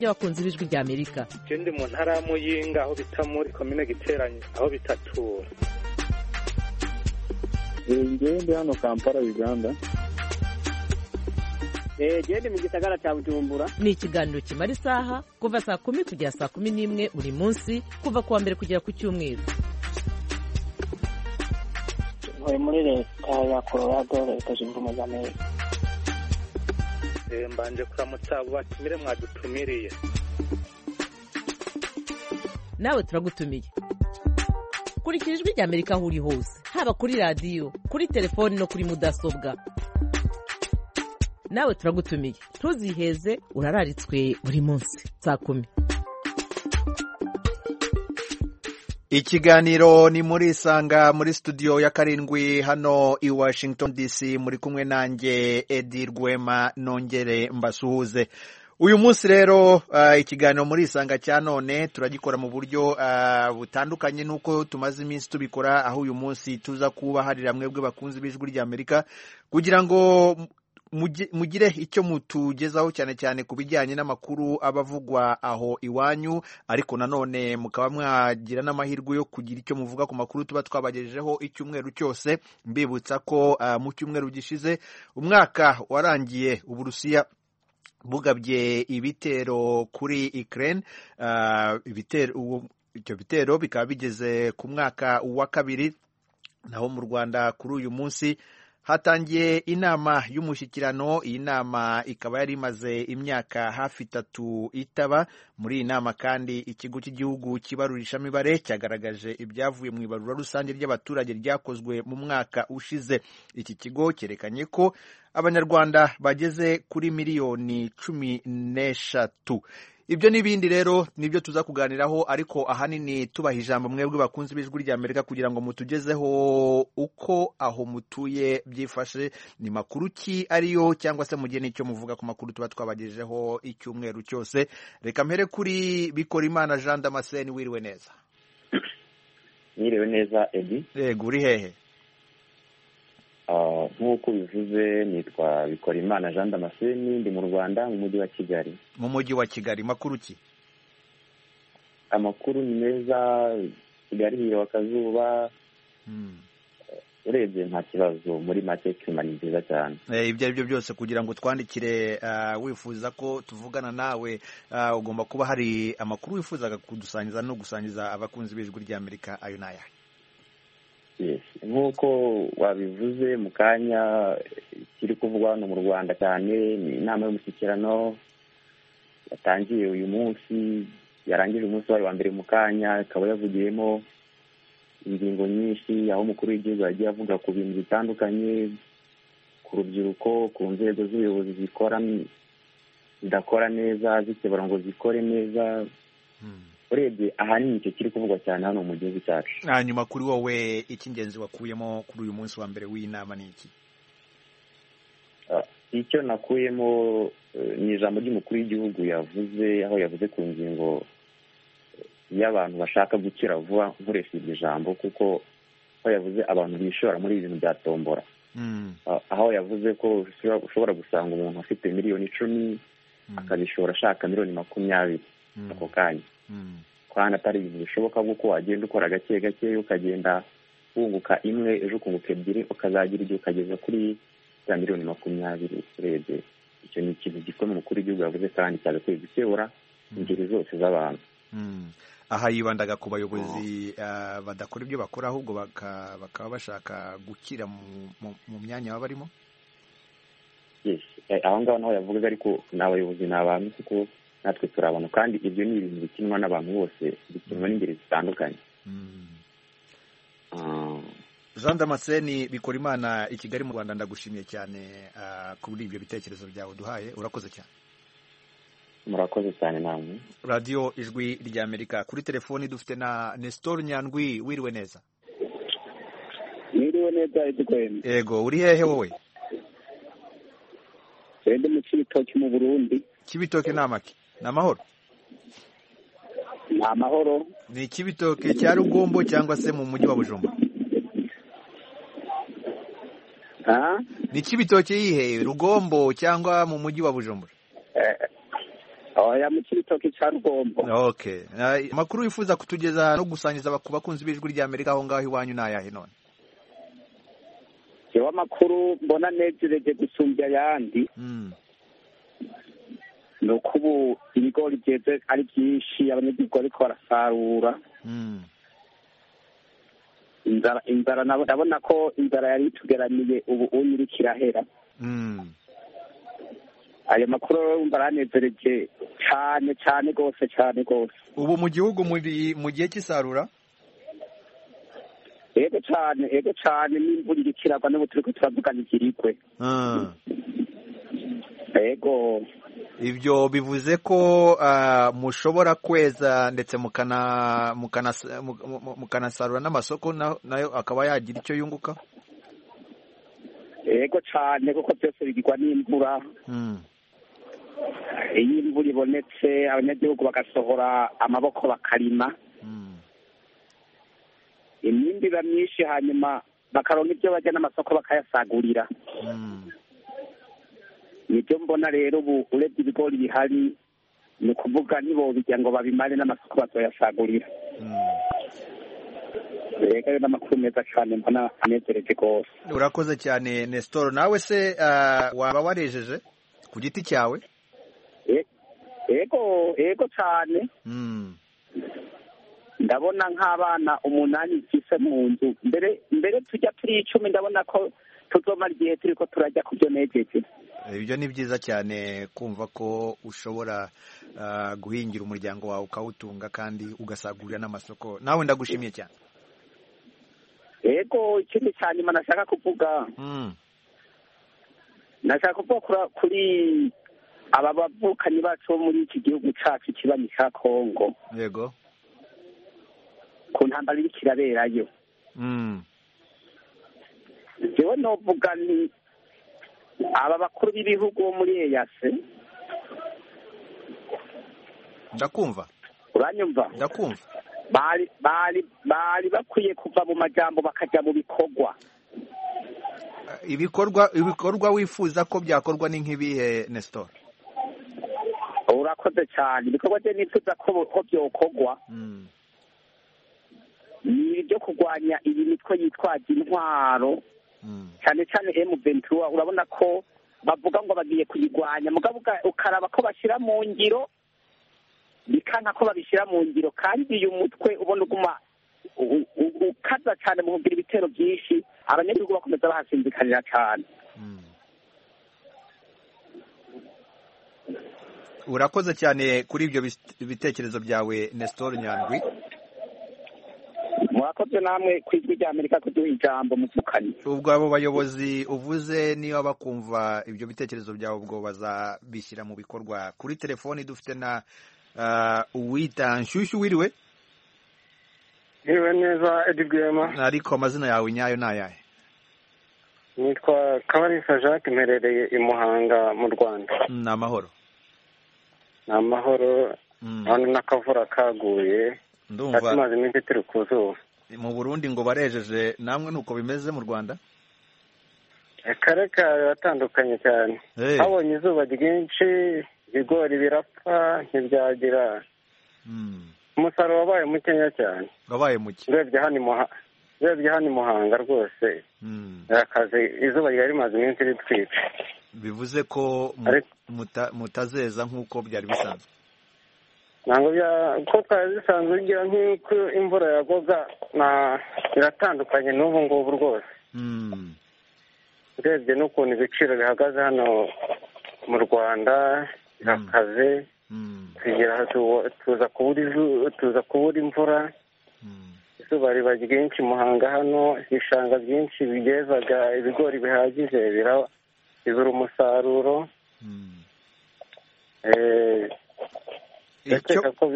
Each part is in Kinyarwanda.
y'abakunzi b'ijwi rya Amerika. Je ndi mu ntara ya Muyinga aho bita muri komine Giteranyi aho bitatura. Ndi hano Kampala Uganda. Ndi mu gisagara cya Bujumbura. Ni ikiganiro kimara isaha kuva saa 10 kugera saa 11 buri munsi kuva kuwa mbere kugera ku cyumweru. Ntuye muri leta ya Colorado, leta zunze ubumwe za Amerika. Mbanje kuramutsa abo batumire mwadutumiriye. Nawe turagutumiye. Kurikira ijwi rya Amerika aho uri hose, haba kuri radio, kuri telefone no kuri mudasobwa. Nawe turagutumiye. Ntuziheze, urararitswe buri munsi saa 10. Ikiganiro ni muri Isanga muri studio ya karindwi hano i Washington DC, muri kumwe nanjye Edi Rwema nongere mbasuhuze. Uyu munsi rero ikiganiro muri Isanga cya none turagikora mu buryo butandukanye nuko tumaze iminsi tubikora, aho uyu munsi tuza kuba harira mwebwe bakunzi b'ijwi rya Amerika kugira ngo mugire icyo mutugezaho cyane cyane ku bijyanye n'amakuru abavugwa aho iwanyu, ariko nanone mukaba mwagira n'amahirwe yo kugira icyo muvuga ku makuru tuba twabagejejeho icyumweru cyose. Mbibutsa ko mu cyumweru gishize umwaka warangiye Uburusiya bugabye ibitero kuri Ukraine. Ibyo bitero bikaba bigeze ku mwaka wa kabiri, naho mu Rwanda kuri uyu munsi hatangiye inama y'umushyikirano. Iyi nama ikaba yari imaze imyaka hafi 3 itaba. Muri iyi nama kandi ikigo cy'igihugu kibarurishamibare cyagaragaje ibyavuye mu ibarura rusange ry'abaturage ryakozwe mu mwaka ushize. Iki kigo cyerekanye ko Abanyarwanda bageze kuri miliyoni 13. Ibyo n'ibindi rero nibyo tuza kuganiraho, ariko ahanini tubaha ijambo mwebwe bakunzi b'ijwi rya Amerika kugira ngo mutugezeho uko aho mutuye byifashe, ni makuru ki ariyo, cyangwa se mugiye n'icyo muvuga ku makuru tuba twabagejejeho icyumweru cyose. Reka mpere kuri Bikorimana Jean Damascene. Wiriwe neza? Wiriwe neza Edi. Yego, uri hehe? Nk'uko bivuze nitwa Bikorimana Jean Damascene, ndi mu Rwanda mu mujyi wa Kigali. Mu mujyi wa Kigali, makuru ki? Amakuru ni meza, Kigali hiriwe akazuba. Urebye nta kibazo, muri make klima ni nziza cyane. Ibyo ari byo byose kugira ngo twandikire wifuza ko tuvugana nawe, ugomba kuba hari amakuru wifuzaga kudusangiza no gusangiza abakunzi b'ijwi rya Amerika. Ayo naya nk'uko wabivuze mu kanya, kiri kuvugwa hano mu Rwanda cyane ni inama y'umushyikirano yatangiye uyu munsi, yarangije umunsi wa mbere mu kanya, ikaba yavugiyemo ingingo nyinshi, aho umukuru w'igihugu yagiye avuga ku bintu bitandukanye, ku rubyiruko, ku nzego z'ubuyobozi zidakora neza, zikebura ngo zikore neza. Urebye ahanini icyo kiri kuvugwa cyane hano mu gihugu cyacu. Hanyuma kuri wowe icy'ingenzi wakuyemo kuri uyu munsi wa mbere w'inama ni iki? Icyo nakuyemo ni ijambo ry'umukuru w'igihugu yavuze, aho yavuze ku ngingo y'abantu bashaka gukira vuba. Nkoresha iryo jambo kuko aho yavuze abantu bishora muri ibintu bya tombora. Aho yavuze ko ushobora gusanga umuntu afite miliyoni 10 akabishora ashaka miliyoni 20 ako kanya. Kandi atari ibintu bishoboka kuko wagenda ukora gake gake, ukagenda wunguka imwe, ejo ukunguka 2, ukazagira igihe ukageza kuri za miliyoni 20. Urebye icyo ni ikintu gikomeye umukuru w'igihugu yavuze, kandi cyagakwiye gukebura ingeri zose z'abantu. Aha yibandaga ku bayobozi badakora ibyo bakora, ahubwo bakaba bashaka gukira mu myanya baba barimo. Aho ngaho naho yavugaga, ariko n'abayobozi ni abantu kuko natwe turabona, kandi ibyo ni ibintu bikinwa n'abantu bose, bikinwa n'ingeri zitandukanye. Jean Damascene Bikorimana, i Kigali mu Rwanda, ndagushimiye cyane kuri ibyo bitekerezo byawe duhaye. Urakoze cyane. Murakoze cyane namwe. Radio Ijwi rya Amerika. Kuri telefoni dufite na Nestor Nyandwi. Wiriwe neza? Wiriwe neza Edwin. Yego, uri hehe wowe? Ndi mu Cibitoke mu Burundi. Cibitoke namaki? Namahoro? Namahoro. Ni Cibitoke cya Rugombo cyangwa se mu mujyi wa Bujumbura? Ha? Ni Cibitoke yihe, Rugombo cyangwa mu mujyi wa Bujumbura? oya mu Cibitoke ca Rugombo. Okay. Amakuru wifuza kutugeza no gusangiza ku bakunzi b'ijwi rya Amerika aho ngaho iwanyu nayahe none? Jewe amakuru mbona nejereje gusumbya ayandi. Ni uko ubu ibigori byeze ari byinshi, abanyagihugu bariko barasarura. Inzara ndabona ko inzara yari itugeramiye ubu iriko irahera. Ayo makuru urumva aranezereje cyane cyane rwose cyane rwose. Ubu mu gihugu mu gihe cy'isarura? Ego cyane n'imvura iriko iragwa n'ubu turiko turavugana ikirikwe. Ego. Ibyo bivuze ko mushobora kweza ndetse mukanasarura n'amasoko nayo akaba yagira icyo yunguka? Ego cyane kuko byose bigirwa n'imvura. Iyo imvura ibonetse abanyagihugu bagasohora amaboko bakarima. Imyimbi iba myinshi hanyuma bakaronka ibyo bajya n'amasoko bakayasagurira. Nibyo mbona rero ubu urebye ibigori bihari ni ukuvuga ntibobijya ngo babimare n'amasoko bazoyasagurira. Reka rero n'amakuru meza cyane mbona anezereje rwose. Urakoze cyane Nestor. Nawe se waba warejeje ku giti cyawe? Ego cyane. Ndabona nk'abana 8 mfise mu nzu. Mbere tujya turi 10 ndabona ko tuzomara igihe turiko turajya kubyo nejeje. Ibyo ni byiza cyane kumva ko ushobora guhingira umuryango wawe ukawutunga kandi ugasagurira n'amasoko. Nawe ndagushimiye cyane. Ego ikindi cyane nyuma nashaka kuvuga. Nashaka kuvuga kuri aba bavukanyi bacu muri iki gihugu cyacu kibanyi cya Kongo. Yego. Ku ntambara iriko iraberayo. Jewe novuga ni aba bakuru b'ibihugu bo muri EAC. Ndakumva. Uranyumva? Ndakumva. Bari bakwiye kuva mu majambo bakaja mu bikorwa. Ibikorwa wifuza ko byakorwa ni nk'ibihe Nestor? Urakoze cyane. Ibikorwa bye nifuza ko byokorwa. Ni ibyo kurwanya iyi mitwe yitwaje intwaro. Cyane cyane M23 urabona ko bavuga ngo bagiye kuyigwanya mugabo ukaraba ko bashyira mu ngiro bikanka ko babishyira mu ngiro kandi uyu mutwe ubona uguma ukaza cyane mu kugira ibitero byinshi abanyagihugu bakomeza bahasinzikanira cyane. Urakoze cyane kuri ibyo bitekerezo byawe Nestor Nyandwi. Murakoze namwe kw'ijwi rya Amerika kuduha ijambo muvukanye. Ubwo abo bayobozi uvuze niba bakumva ibyo bitekerezo byawe ubwo bazabishyira mu bikorwa. Kuri telefoni dufite na Uwita Nshyushyu. Wiriwe? Wiriwe neza Edi Rwema. Ariko amazina yawe nyayo nayahe? Nitwa Kabarisa Jacques mperereye i Muhanga mu Rwanda. Ni amahoro? Ni amahoro. Hano n'akavura kaguye. Ndumva tumaze iminsi turi ku zuba. Mu Burundi ngo barejeje, namwe nuko bimeze mu Rwanda? Akareka biratandukanye cyane. Habonye izuba ryinshi, ibigori birapfa ntibyagira. Umusaruro wabaye mukenya cyane. Wabaye muke? Urebye hano i Muhanga rwose. Akazi izuba ryari rimaze iminsi ritwica. Bivuze ko mutazeza nk'uko byari bisanzwe? Ntabwo ko twari bisanzwe ugira nk'uko imvura yagwaga biratandukanye n'ubu ngubu rwose. Urebye n'ukuntu ibiciro bihagaze hano mu Rwanda birakaze, tuza kubura imvura, izuba riba ryinshi. Muhanga hano ibishanga byinshi bigezaga ibigori bihagije bibura umusaruro. Ndakeka ko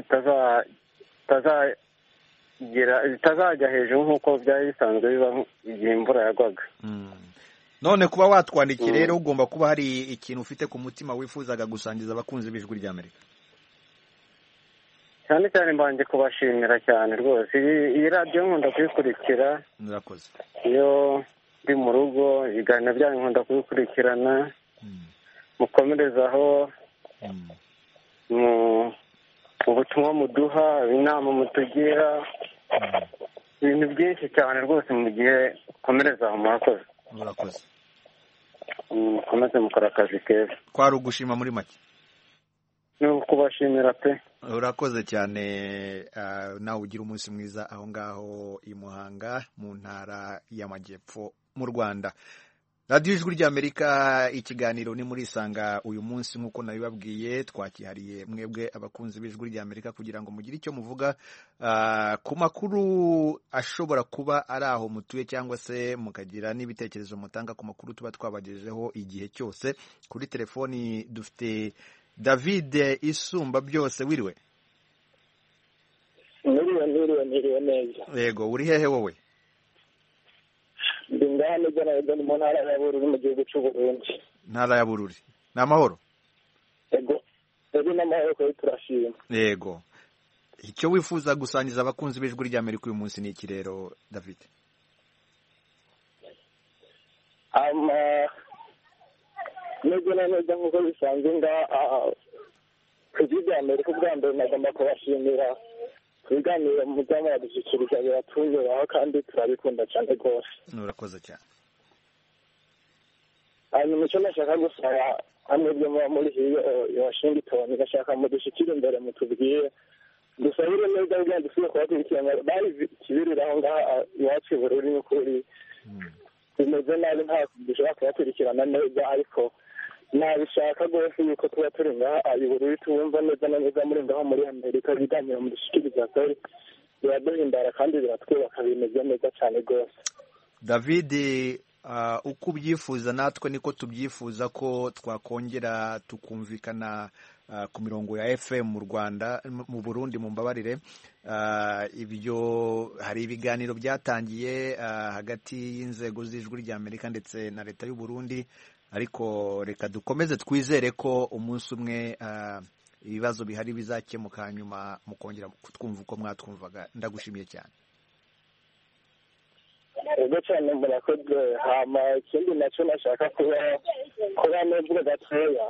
bitazajya hejuru nk'uko byari bisanzwe biba igihe imvura yagwaga. None kuba watwandikiye rero ugomba kuba hari ikintu ufite ku mutima wifuzaga gusangiza abakunzi b'ijwi rya Amerika. Cyane cyane mbanje kubashimira cyane rwose. Iyi radiyo nkunda kuyikurikira. Murakoze. Iyo ndi mu rugo ibiganiro byanyu nkunda kubikurikirana. Mukomerezaho. ubutumwa muduha, inama mutugira, ibintu byinshi cyane rwose mu gihe komereza aho murakoze. Murakoze. Mukomeze mukora akazi keza. Kwari ugushima muri make. Ni ukubashimira pe. Urakoze cyane, nawe ugira umunsi mwiza aho ngaho i Muhanga mu ntara y'Amajyepfo mu Rwanda. Radiyo Ijwi ry'Amerika, ikiganiro ni muri Isanga. Uyu munsi nk'uko nabibabwiye twakihariye mwebwe abakunzi b'Ijwi ry'Amerika kugira ngo mugire icyo muvuga ku makuru ashobora kuba ari aho mutuye, cyangwa se mukagira n'ibitekerezo mutanga ku makuru tuba twabagejejeho igihe cyose. Kuri telefoni dufite David Isumba byose. Wiriwe? Niriwe neza. Yego, uri hehe wowe? Ndi ngaha neza neza mu ntara ya Bururi mu gihugu cy'u Burundi. Ntara ya Bururi. Ni amahoro? Yego. Yego n'amahoro ko turashima. Yego. Icyo wifuza gusangiza abakunzi b'Ijwi ry'Amerika uyu munsi ni iki rero David? Neza nk'uko bisanzwe ngaha Ijwi ry'Amerika ubwa mbere nagomba kubashimira ibiganiro mujyamo badushyikiriza biratunyuraho kandi turabikunda cyane rwose. Urakoze cyane. hanyuma icyo nashaka gusaba hamwe byo muba muri hiyo Washington gashaka mudushyikire imbere mutubwire dusabire neza kugira ngo dusubire kubakurikirana bari kibiriraho ngaha iwacu i Bururi n'ukuri bimeze nabi nta dushobora kubakurikirana neza, ariko nabishaka rwose yuko tuba turi ngaha i Bururi tuwumva neza na neza muri ngaho muri Amerika ibiganiro mudushyikiriza kuri biraduhimbara kandi biratwubaka bimeze neza cyane rwose. David, uko ubyifuza natwe niko tubyifuza ko twakongera tukumvikana ku mirongo ya FM mu Rwanda, mu Burundi mu mbabarire. Ibyo hari ibiganiro byatangiye hagati y'inzego z'Ijwi ry'Amerika ndetse na leta y'u Burundi, ariko reka dukomeze twizere ko umunsi umwe ibibazo bihari bizakemuka hanyuma mukongera kutwumva uko mwatwumvaga. Ndagushimiye cyane. Ego cyane murakoze. Hama ikindi nacyo nashaka kuba nubwo gatoya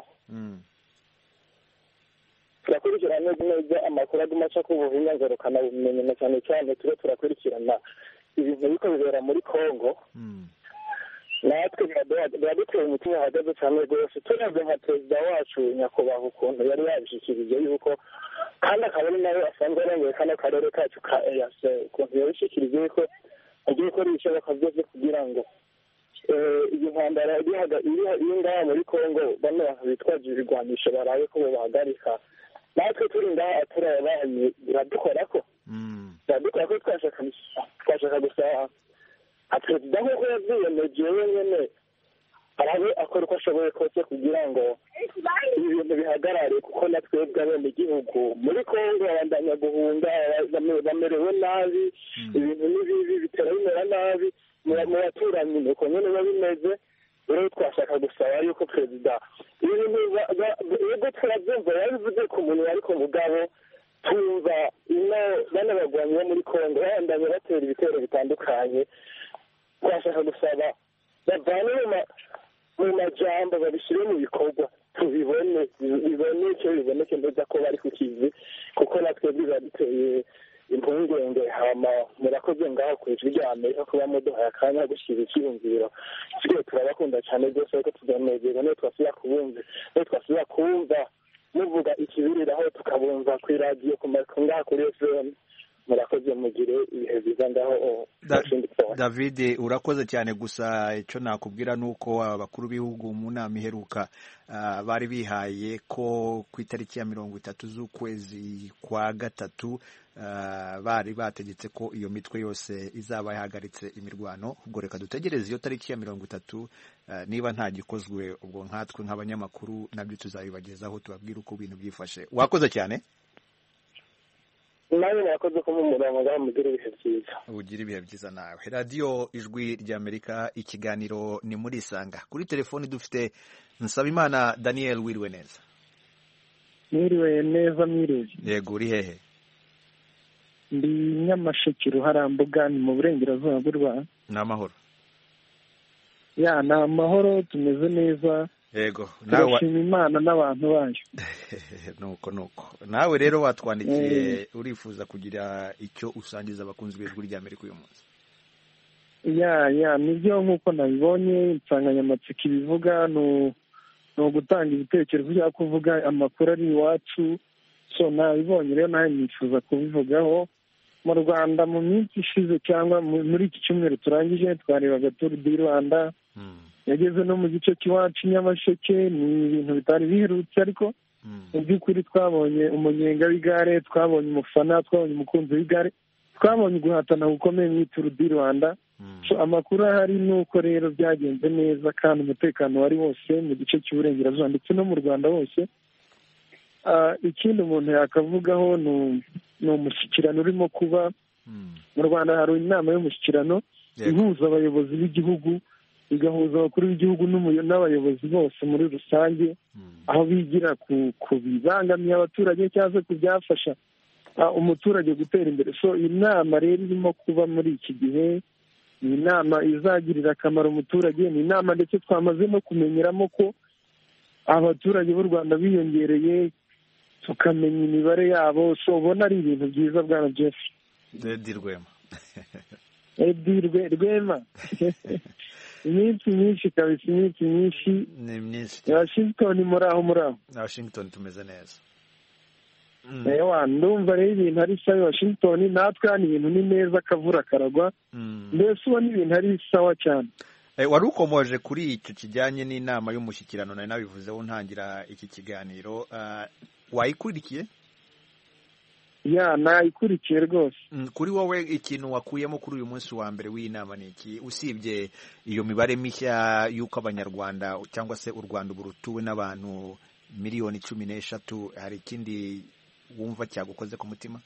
turakurikirana neza amakuru aguma aca ku buhinga ngurukanabumenyi na cyane cyane tube turakurikirana ibintu biriko bibera muri Congo. Natwe biraduteye umutima uhagaze cyane rwose turavye nka perezida wacu nyakubahwa ukuntu yari yabishikirije yuko kandi akaba ari nawe asanzwe arengeye kano karere kacu ka EAC, ukuntu yabishikirije yuko agiye gukora ibishoboka byose kugira ngo iyi ntambara iri ngaha muri Congo bano bantu bitwaje ibigwanisho barabe ko bahagarika. Natwe turi ngaha turabaye biradukorako twashaka gusaba perezida nk'uko yavyiyemeje wenyene arabe akora uko ashoboye kose kugira ngo ibi bintu bihagarare, kuko natwebwe abenegihugu muri Congo babandanya guhunga, bamerewe nabi, ibintu n'ibibi bitera bimera nabi mu baturanyi, nuko nyene biba bimeze. Rero twashaka gusaba yuko perezida ibi bintu ubwo turabyumva yabivuze ku muntu ariko mugabo tumva ino bana bagwanyi bo muri Congo babandanya batera ibitero bitandukanye. Twashaka gusaba bavane mu majambo babishyire mu bikorwa biboneke neza ko bari ku kizi, kuko natwe biba biteye impungenge. Hama murakoze ngaho ku Ijwi ry'Amerika kuba muduhaye akanya gushyira icyiyumviro kigiye turabakunda cyane rwose, ariko tuzanezerwa niyo twasubira kumva muvuga ikibiriraho tukabumva ku iradiyo ngaha kuri FM. Murakoze mugire ibihe byiza ngaho. David, urakoze cyane. Gusa icyo nakubwira ni uko abakuru b'ibihugu mu nama iheruka bari bihaye ko ku itariki ya 30 z'ukwezi kwa gatatu bari bategetse ko iyo mitwe yose izaba yahagaritse imirwano. Ubwo reka dutegereze iyo tariki ya 30, niba nta gikozwe ubwo nkatwe nk'abanyamakuru nabyo tuzabibagezaho tubabwira uko ibintu byifashe. Wakoze cyane. nawe murakoze ko mumurongo ngaho mugire ibihe byiza. Ugira ibihe byiza nawe. Radiyo Ijwi ry'Amerika, ikiganiro ni muri Isanga. Kuri telefoni dufite Nsabimana Daniel. Wiriwe neza? Mwiriwe neza. Mwiriwe. Yego, uri hehe? Ndi Nyamasheke Ruharambuga, ni mu burengerazuba bw'u Rwanda. Ni amahoro? Ya, ni amahoro, tumeze neza. yego turashima imana n'abantu bayo. nuko nawe rero watwandikiye urifuza kugira icyo usangiza abakunzi b'Ijwi ry'Amerika uyu munsi. Nibyo nk'uko nabibonye insanganyamatsiko ibivuga ni ugutanga ibitekerezo byo kuvuga amakuru ari iwacu. So nabibonye rero nawe nifuza kubivugaho. Mu Rwanda mu minsi ishize cyangwa muri iki cyumweru turangije twarebaga Tour du Rwanda, yageze no mu gice cy'iwacu Nyamasheke. Ni ibintu bitari biherutse, ariko mu by'ukuri twabonye umunyenga w'igare, twabonye umufana, twabonye umukunzi w'igare, twabonye guhatana gukomeye mu Tour du Rwanda. So amakuru ahari ni uko rero byagenze neza kandi umutekano wari wose mu gice cy'uburengerazuba ndetse no mu Rwanda hose. Ikindi umuntu yakavugaho ni umushyikirano urimo kuba mu Rwanda. Hari inama y'umushyikirano ihuza abayobozi b'igihugu, igahuza abakuru b'igihugu n'abayobozi bose muri rusange, aho bigira ku bibangamiye abaturage cyangwa se ku byafasha umuturage gutera imbere. So iyi nama rero irimo kuba muri iki gihe ni inama izagirira akamaro umuturage. Ni inama ndetse twamaze no kumenyeramo ko abaturage b'u Rwanda biyongereye, tukamenya imibare yabo. So ubona ari ibintu byiza bwana Jeff. Rwema iminsi myinshi kabisa, iminsi myinshi. Ni myinshi. Washington muri aho? Washington tumeze neza. Ndumva rero ibintu ari sawa Washington, natwe hano ibintu ni neza, akavura karagwa. Mbese ubona ibintu ari sawa cyane. Wari ukomoje kuri icyo kijyanye n'inama y'umushyikirano, nari nabivuzeho ntangira iki kiganiro. Wayikurikiye? Nayikurikiye rwose. Kuri wowe ikintu wakuyemo kuri uyu munsi wa mbere w'inama ni iki, usibye iyo mibare mishya y'uko abanyarwanda cyangwa se u Rwanda ubu rutuwe n'abantu miliyoni 13, hari ikindi wumva cyagukoze ku mutima?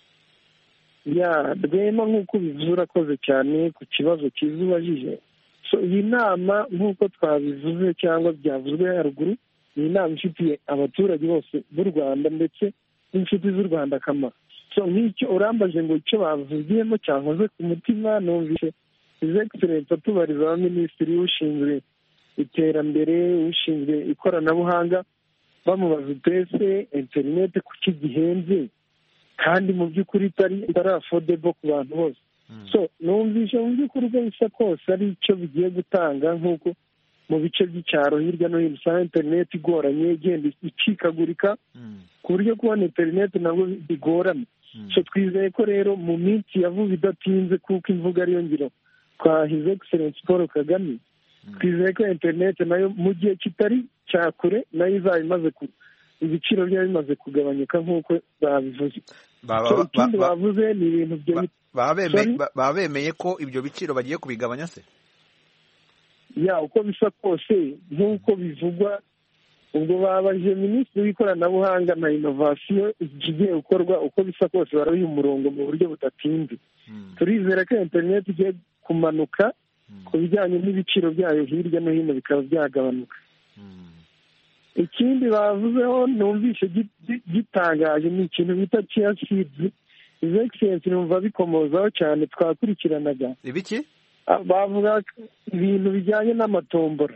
Rwema nk'uko ubivuze urakoze cyane ku kibazo cyiza ubajije. So iyi nama nk'uko twabivuze cyangwa byavuzwe haruguru, ni inama ifitiye abaturage bose b'u Rwanda ndetse n'inshuti z'u Rwanda akamaro. So nk'icyo urambaje ngo icyo bavugiyemo cyankoze ku mutima, numvise His Excellency atubariza abaminisitiri ushinzwe iterambere, ushinzwe ikoranabuhanga, bamubaza utese interineti kuki gihenze kandi mu by'ukuri itari affordable ku bantu bose. So numvise mu by'ukuri uko bisa kose ari icyo bigiye gutanga, nk'uko mu bice by'icyaro hirya no hino usanga interineti igoranye, igenda icikagurika ku buryo kubona interineti nabwo bigorana. So twizeye ko rero mu minsi ya vuba idatinze, kuko imvuga ariyo ngiro kwa His Excellency Paul Kagame, twizeye ko interineti nayo mu gihe kitari cyakure nayo izaba imaze ibiciro byayo bimaze kugabanyuka nk'uko babivuze. Ikindi bavuze ni ibintu baba bemeye ko ibyo biciro bagiye kubigabanya se? Uko bisa kose nk'uko bivugwa, ubwo babaje minisitiri w'ikoranabuhanga na inovasiyo ikigiye gukorwa, uko bisa kose barabiha umurongo mu buryo budatinze. Turizera ko interineti igiye kumanuka ku bijyanye n'ibiciro byayo hirya no hino bikaba byagabanuka. Ikindi bavuzeho numvise gitangaje ni ikintu bita chia seeds. His Excellency numva bikomozaho cyane, twakurikiranaga. Ibiki? Bavuga ibintu bijyanye n'amatombora.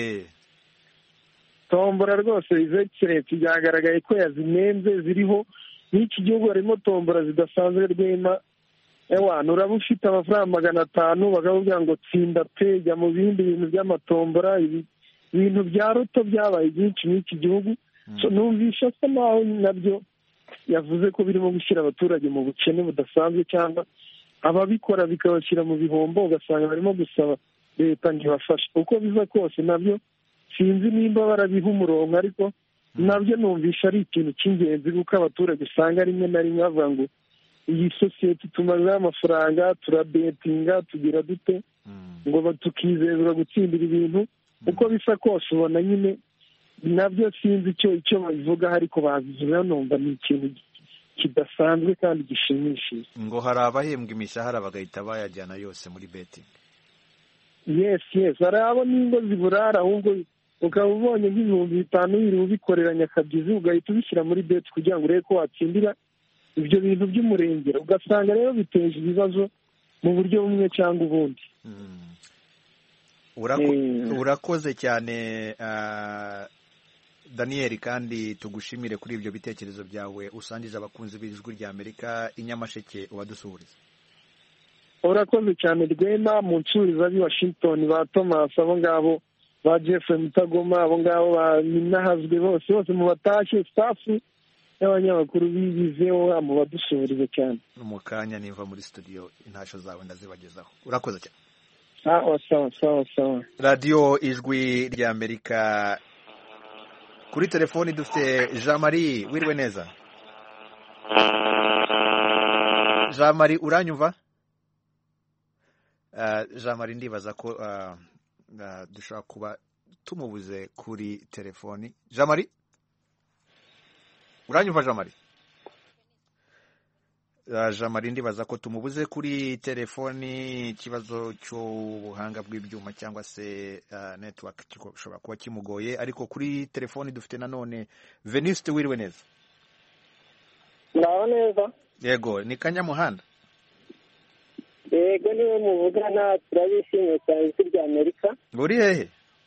Tombora rwose His Excellency byagaragaye ko yazinenze, ziriho n'iki gihugu harimo tombora zidasanzwe Rwema. Uraba ufite amafaranga 500 bakakubwira ngo tsinda pe, jya mu bindi bintu by'amatombora. Ibintu bya roto byabaye byinshi n'iki gihugu. So numvisha asa naho nabyo yavuze ko birimo gushyira abaturage mu bukene budasanzwe, cyangwa ababikora bikabashyira mu bihombo, ugasanga barimo gusaba leta ngo ibafashe. Uko biza kose nabyo sinzi nimba barabiha umurongo, ariko nabyo numvisha ari ikintu cy'ingenzi, kuko abaturage usanga rimwe na rimwe bavuga ngo iyi sosiyete tumazeho amafaranga, turabetinga, tugira dute, ngo tukizezwa gutsindira ibintu. Uko bisa kose ubona nyine nabyo sinzi icyo babivuga, ariko babivuga numva ni ikintu kidasanzwe kandi gishimishije. Ngo hari abahembwa imishahara bagahita bayajyana yose muri betting. Yes, hari abo n'ingo ziburara, ahubwo ukaba ubonye nk'ibihumbi 5 biri ubikorera nyakabyizi, ugahita ubishyira muri bet kugira ngo urebe ko watsindira ibyo bintu by'umurengera. Ugasanga rero biteje ibibazo mu buryo bumwe cyangwa ubundi. urakoze cyane Daniel, kandi tugushimire kuri ibyo bitekerezo byawe usangiza abakunzi b'ijwi rya Amerika i Nyamasheke ubadusuhuriza. urakoze cyane Rwema, mu nsuriza b'i Washington ba Thomas, abo ngabo ba Jeffrey Mutagoma, abo ngabo ba Ninahazwe, bose mu batashye staff y'abanyamakuru bibizeho mu badusuhuriza cyane. Mu kanya niva muri studio intasho zawe ndazibagezaho. Urakoze cyane. Sawa. Radio Ijwi rya Amerika, kuri telefoni dufite Jean Marie. Wiriwe neza Jean Marie, uranyumva? Jean Marie ndibaza ko dushobora kuba tumubuze kuri telefoni. Jean Marie, uranyumva Jean Marie? Jean Marie ndibaza ko tumubuze kuri telefoni, ikibazo cy'ubuhanga bw'ibyuma cyangwa se network gishobora kuba kimugoye, ariko kuri telefoni dufite nanone Venuste. Wiriwe neza? Muraho neza. Yego, ni Kanyamuhanda. Yego, niwe muvugana, turabishimiye cyane ijwi rya Amerika. Uri hehe?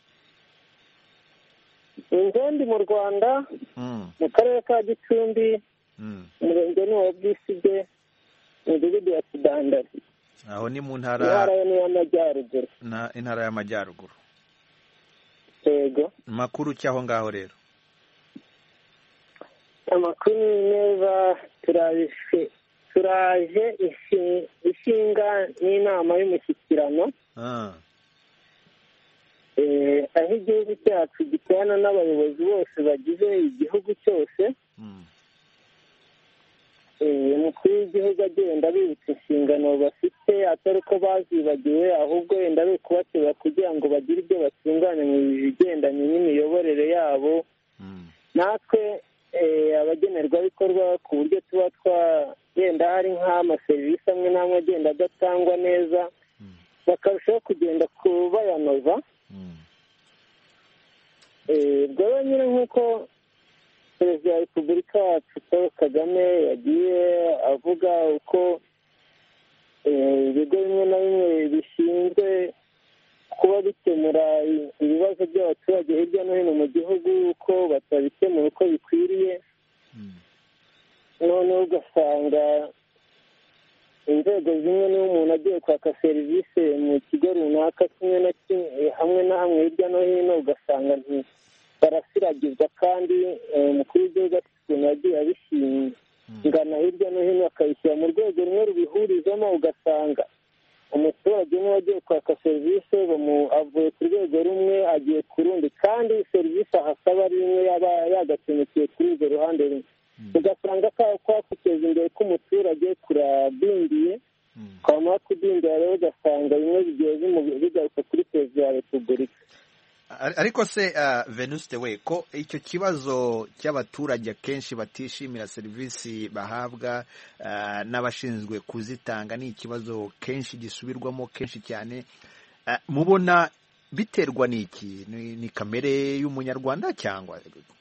Ndi mu Rwanda, mu karere ka Gicumbi, umurenge ni wa Bwisige, umudugudu wa Kidandari. Aho ni mu ntara y'Amajyaruguru. Intara y'Amajyaruguru. Yego. Makuru cy'aho ngaho rero? Amakuru ni meza, turaje ishinga n'inama y'umushyikirano. Aho igihugu cyacu gikorana n'abayobozi bose bagize igihugu cyose. Umukuru w'igihugu agenda abibutsa inshingano bafite, atari ko bazibagiwe, ahubwo wenda ari ukubatera kugira ngo bagire ibyo batunganya mu bigendanye n'imiyoborere yabo. Natwe abagenerwabikorwa, ku buryo tuba twagenda hari nk'amaserivisi amwe n'amwe agenda adatangwa neza, bakarushaho kugenda bayanoza. Ubwo nyine nk'uko Perezida wa Repubulika yacu Paul Kagame yagiye avuga uko ibigo bimwe na bimwe bishinzwe kuba bikemura ibibazo by'abaturage hirya no hino mu gihugu, uko batabikemura uko bikwiriye, noneho ugasanga inzego zimwe niba umuntu agiye kwaka serivisi mu kigo runaka kimwe na kimwe hamwe na hamwe hirya no hino, ugasanga barasiragizwa, kandi umukuru w'igihugu afite ukuntu yagiye abishingana hirya no hino akabishyira mu rwego rumwe rubihurizamo, ugasanga umuturage umwe wagiye kwaka serivisi avuye ku rwego rumwe agiye ku rundi, kandi serivisi ahasaba ari imwe yaba yagakemukiye kuri urwo ruhande rumwe, ugasanga kwa guteza imbere k'umuturage kuradindiye, kwamara kudindira rero ugasanga bimwe bigiye bigaruka kuri Perezida wa Repubulika. Ariko se Venuste we, ko icyo kibazo cy'abaturage akenshi batishimira serivisi bahabwa n'abashinzwe kuzitanga ni ikibazo kenshi gisubirwamo kenshi cyane, mubona biterwa n'iki? Ni kamere y'umunyarwanda cyangwa?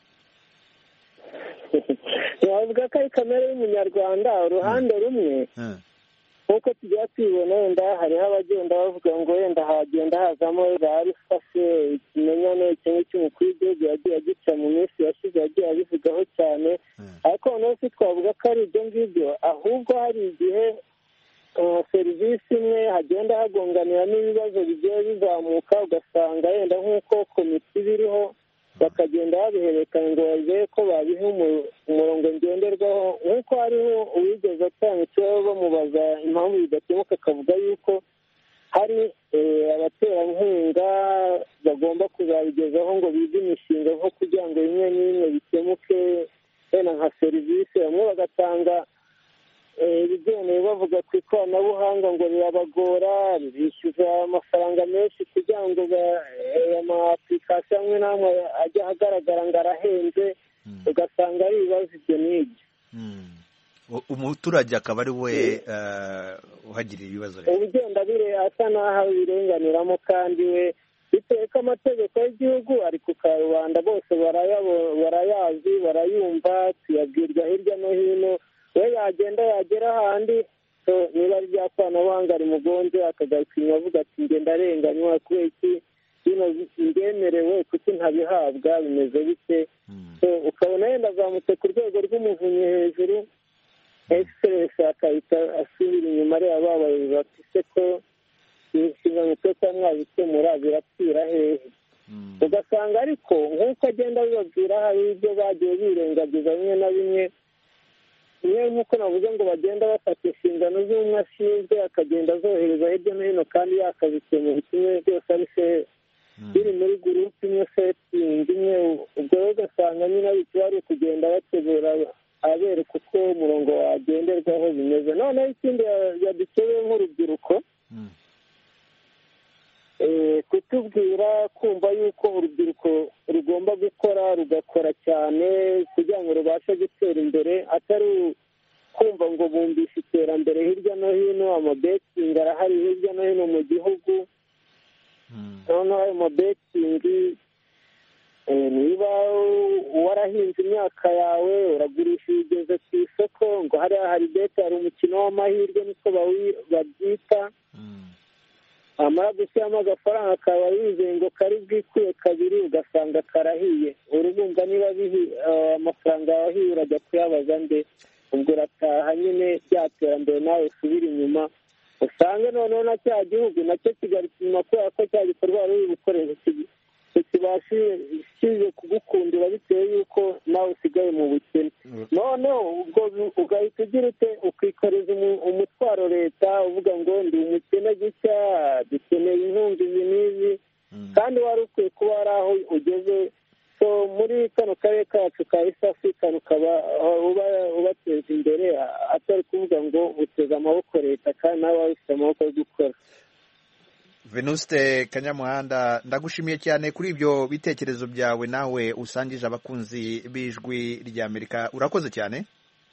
Wavuga ko ari kamere y'umunyarwanda uruhande rumwe, nk'uko tujya tubibona, wenda hariho abagenda bavuga ngo wenda hagenda hazamo barifashe ikimenyane kimwe cy'umukuru w'igihugu yagiye agica mu minsi yashize, yagiye abivugaho cyane, ariko noneho si twavuga ko ari ibyo ngibyo, ahubwo hari igihe serivisi imwe hagenda hagonganira n'ibibazo bigiye bizamuka, ugasanga wenda nk'uko komite biriho bakagenda babihererekanya ngo barebe ko babiha umurongo ngenderwaho, nk'uko hariho uwigeze atanga ikibazo bamubaza impamvu bidakemuka, akavuga yuko hari abaterankunga bagomba kuzabigezaho ngo bige imishinga nko kugira ngo bimwe n'imwe bikemuke, wenda nka serivisi bamwe bagatanga ibigendeye bavuga ku ikoranabuhanga ngo rirabagora, bishyuza amafaranga menshi kugira ngo ama-application amwe n'amwe ajye ahagaragara ngo arahenze, ugasanga ari ibibazo ibyo n'ibyo. Umuturage akaba ari we uhagirira ibibazo rero, ubugenda asa n'aho birenganiramo, kandi we bitewe ko amategeko y'igihugu ari ku karubanda, bose barayazi barayumva, tuyabwirwa hirya no hino, we yagenda yagera ahandi niba ari rya koranabuhanga rimugonze akagaruka inyuma avuga ati ngenda arenganywa kubera iki bino ngemerewe kuki ntabihabwa bimeze bite, ukabona yenda azamutse ku rwego rw'umuvunyi hejuru, egisiteresi akahita asubira inyuma areba ba bayobozi bati se ko inshingano twe kuba mwabikemura birapfira hehe. Ugasanga ariko nk'uko agenda abibabwira hari ibyo bagiye birengagiza bimwe na bimwe, niyo nk'uko navuze ngo bagenda bafata inshingano z'umwe ashinzwe akagenda azohereza hirya no hino kandi yakabikemura kimwe byose ari se biri muri gurupe imwe setingi imwe, ubwo rero ugasanga nyine ari ikiba ari ukugenda bategura abereka uko umurongo wagenderwaho bimeze. Noneho ikindi yadukebeye nk'urubyiruko, kutubwira kumva yuko urubyiruko rugomba gukora rugakora cyane kugira ngo rubashe gutera imbere, atari kumva ngo bumvishe iterambere hirya no hino, amabetingi arahari hirya no hino mu gihugu. noneho ayo mabetingi niba warahinze imyaka yawe uragurisha ugeze ku isoko ngo hariya hari beti, hari umukino w'amahirwe niko babyita, amara gushyiramo agafaranga akaba yizeye ngo kari bwikuye kabiri ugasanga karahiye, urumva niba amafaranga yahiye urajya kuyabaza nde? ubwo urataha nyine bya terambere nawe usubira inyuma, usange noneho na cya gihugu nacyo kigarutse inyuma kubera ko cya gikorwa wari uri gukoresha kibashije kugukundira bitewe y'uko nawe usigaye mu bukene. noneho ubwo ugahita ugira ute ukikoreza umutwaro leta uvuga ngo ndi umukene gutya, dukeneye inkunga izi n'izi, kandi wari ukwiye kuba hari aho ugeze. so muri kano karere kacu ka East Africa ukaba ubateza imbere, atari kuvuga ngo uteze amaboko leta kandi nawe waba ufite amaboko yo gukora. Venuste Kanyamuhanda, ndagushimiye cyane kuri ibyo bitekerezo byawe nawe usangije abakunzi b'ijwi ry'Amerika. Urakoze cyane.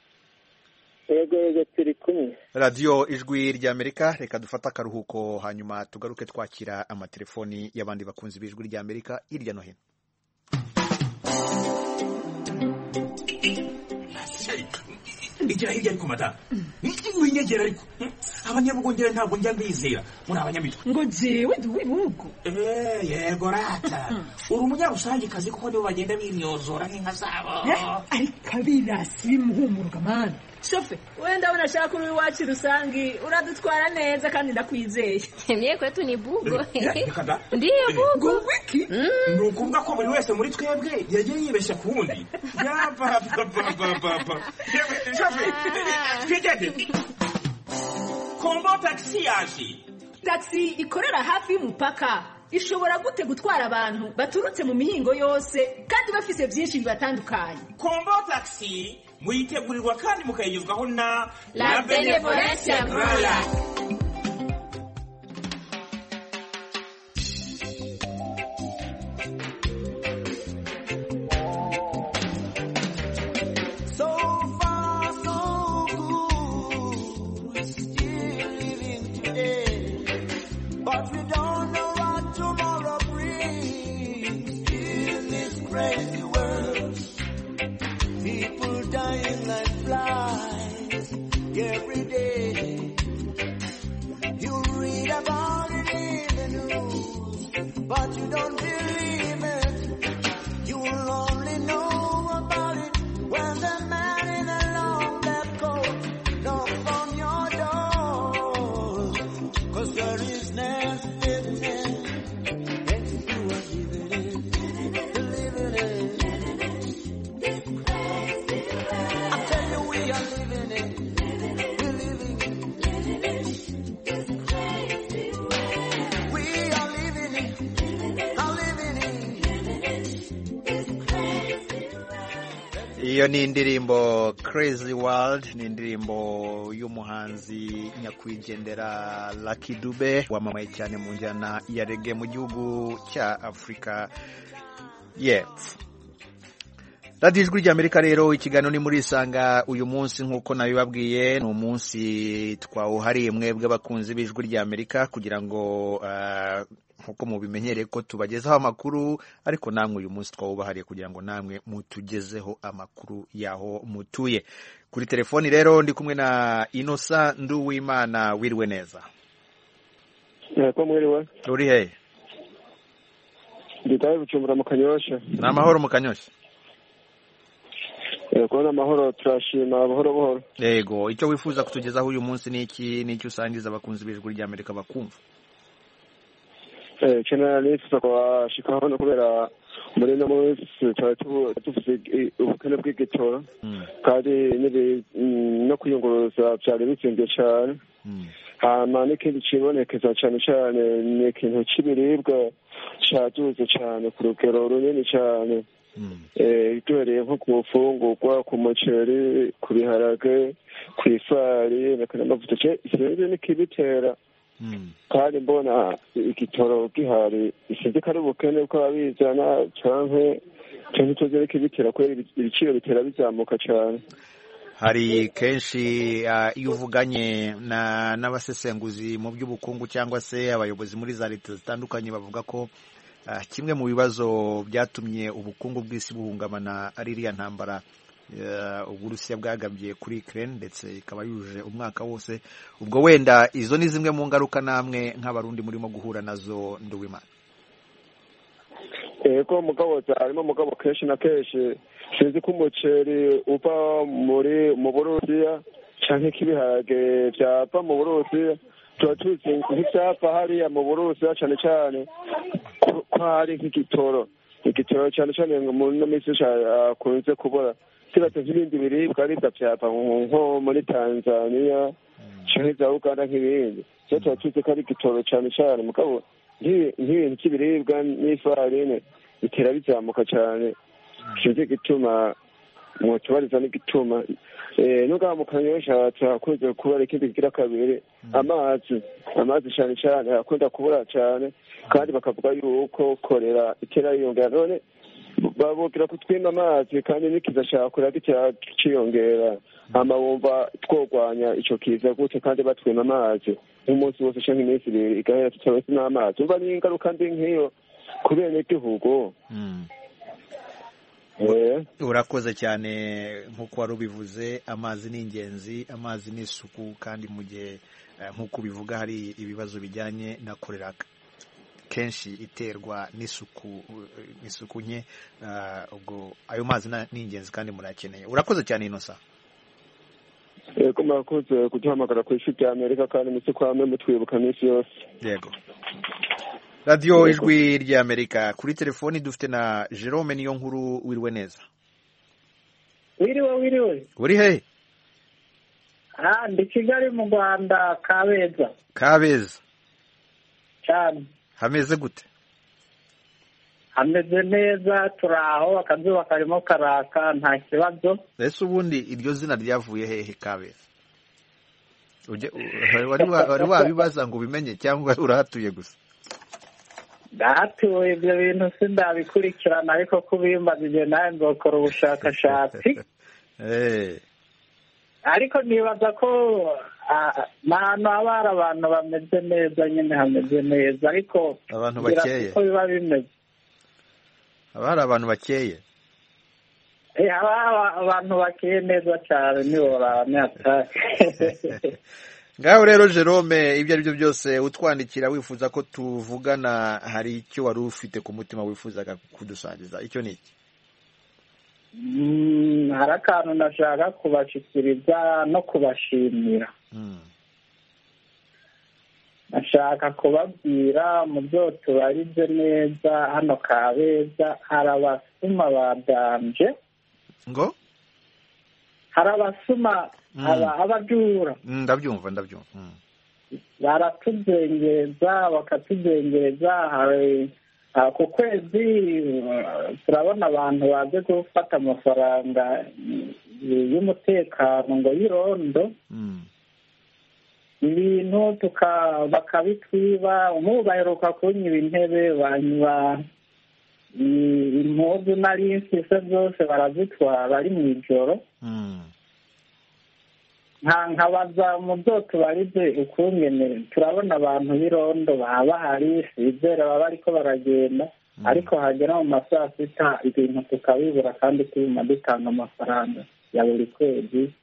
Yego turi kumwe. Radio Ijwi ry'Amerika, reka dufate akaruhuko hanyuma tugaruke twakira amatelefoni y'abandi bakunzi b'ijwi ry'Amerika hirya no hino. Igira hirya ariko mata winyegera ariko abanyabugongera ntabwo njya mbizera muri abanyamitwe ngo jewe duwibugo yego rata uri umunyarusange kazi kuko nibo bagenda bimyozora nk'inka zabo ariko abirasi bimuhumuruka mana shofe wenda unashaka uri wacu rusangi uradutwara neza kandi ndakwizeye mie kwetu ni bugo ndiyo bugo wiki ni ukuvuga ko buri wese muri twebwe yagiye yibeshya ku wundi yapapapapapa shofe twigende kombo taxi yaje. Taxi ikorera hafi y'umupaka ishobora gute gutwara abantu baturutse mu mihingo yose kandi bafise byinshi bibatandukanye. Kombo taxi muyitegurirwa kandi mukayigezwaho na La Benevolencia Royal. But you don't believe it. You will only know about it when the man in a long black coat knocks on your door. 'Cause there is no fitness. Yes, you are living it. Living it. This crazy world. I tell you we are living it. We're living it. This crazy world. We are living it. Iyo ni indirimbo Crazy World, ni indirimbo y'umuhanzi nyakwigendera Lucky Dube wamamaye cyane mu njyana ya reggae mu gihugu cya Afrika y'Epfo. Radio Ijwi ry'Amerika rero ikiganiro ni muri Isanga uyu munsi nk'uko nabibabwiye, ni umunsi twawuhariye mwebwe abakunzi b'Ijwi ry'Amerika kugira ngo nkuko mubimenyereye ko tubagezaho amakuru, ariko namwe uyu munsi twawubahariye kugira ngo namwe mutugezeho amakuru yaho mutuye. Kuri telefoni rero ndi kumwe na Innocent Nduwimana. Wiriwe neza? Ko mwiriwe. Uri he? Nditaye Bujumbura mu Kanyosha. Ni amahoro mu Kanyosha. Yego n'amahoro turashima buhoro buhoro. Yego icyo wifuza kutugezaho uyu munsi n'icyo usangiza abakunzi b'Ijwi ry'Amerika bakumva. Cyane nifuza kubashikaho no kubera muri no munsi tufite ubukene bw'igitoro kandi no kuyunguruza byari bizinze cyane. Hama n'ikindi kibonekeza cyane cyane ni ikintu cy'ibiribwa cyaduze cyane ku rugero runini cyane. Duhereye nko ku mfungurwa, ku muceri, ku biharage, ku ifari n'amavuta sinzi n'ikibitera kandi mbona igitoro gihari sinzi ko ari ubukene bw'ababizana canke tuzi n'ikibitera kubera ibiciro bitera bizamuka cyane. Hari kenshi iyo uvuganye n'abasesenguzi mu by'ubukungu cyangwa se abayobozi muri za leta zitandukanye bavuga ko kimwe mu bibazo byatumye ubukungu bw'isi buhungamana ari iriya ntambara Uburusiya bwagabye kuri Ukraine ndetse ikaba yuje umwaka wose. Ubwo wenda izo ni zimwe mu ngaruka namwe nk'abarundi murimo guhura nazo Nduwimana. Ego mugabo harimo mugabo kenshi na kenshi sinzi ko umuceri uva mu Burusiya canke k'ibiharage byava mu Burusiya tuba tuzi nk'ibyapa hariya mu Burusiya cyane cyane ko hari nk'igitoro cyane cyane mu minsi akunze kubura kibatse nk'ibindi biribwa aribwa byava nko muri Tanzania canke za Uganda nk'ibindi cyo tuba tuzi ko ari igitoro cyane cyane mugabo nk'ibintu cy'ibiribwa n'ifarine bitera bizamuka cyane sinzi gituma mwotubariza n'igituma n'ubwa mu Kanyosha turakunze kubara ikindi kigira kabiri amazi cyane cyane akunda kubura cyane kandi bakavuga yuko korera itera yiyongera none babubwira ko twima amazi kandi n'ikiza cyakorera gitera kiyongera amabumba twogwanya icyo kiza gute kandi batwima amazi umunsi wose cyangwa iminsi ibiri igahera tutabese n'amazi umva n'ingaruka mbi nk'iyo ku benegihugu. Urakoze cyane nk'uko wari ubivuze amazi ni ingenzi, amazi ni isuku kandi mu gihe nk'uko ubivuga hari ibibazo bijyanye na korera kenshi iterwa n'isuku nke ubwo ayo mazi ni ingenzi kandi murakeneye. Urakoze cyane Innocent. Yego murakoze kuduhamagara ku Ijwi ry'Amerika kandi mutse kwame mutwibuka minsi yose. Yego. Radio Ijwi ry'Amerika kuri telefoni dufite na Jerome Niyonkuru. Wiriwe neza? Wiriwe. Uri he? Ndi Kigali mu Rwanda Kabeza. Cyane. Hameze gute? Hameze neza turaho akazuba karimo karaka nta kibazo. Ese ubundi iryo zina ryavuye hehe Kabeza? Wari wabibaza ngo ubimenye cyangwa urahatuye gusa? Ndahatuye ibyo bintu sindabikurikirana ariko kubimbagije nawe nzokora ubushakashatsi. Ariko nibaza ko ahantu haba hari abantu bameze neza nyine hameze neza ariko abantu bakeye uko biba bimeze haba hari abantu bakeye haba abantu bakeye neza cyane niborane atari. Ngaho rero Jerome ibyo ari byo byose utwandikira wifuza ko tuvugana hari icyo wari ufite ku mutima wifuzaga kudusangiza icyo ni iki? Hari akantu nashaka kubashikiriza no kubashimira. Nashaka kubabwira mu byo tubarize neza hano Kabeza hari abasuma badanje ngo hari abasuma abajura ndabyumva baratuzengeza bakatuzengereza hari ku kwezi turabona abantu baje gufata amafaranga y'umutekano ngo y'irondo ibintu bakabitwiba nk'ubu baheruka kunyiba intebe banywa impuzu nari mfise zose barazitwara ari mu ijoro nkabaza mu byo tubarize ukungene turabona abantu b'irondo baba bahari sizera baba ariko baragenda ariko hagera mu masaa sita ibintu tukabibura kandi tubima dutanga amafaranga ya buri kwezi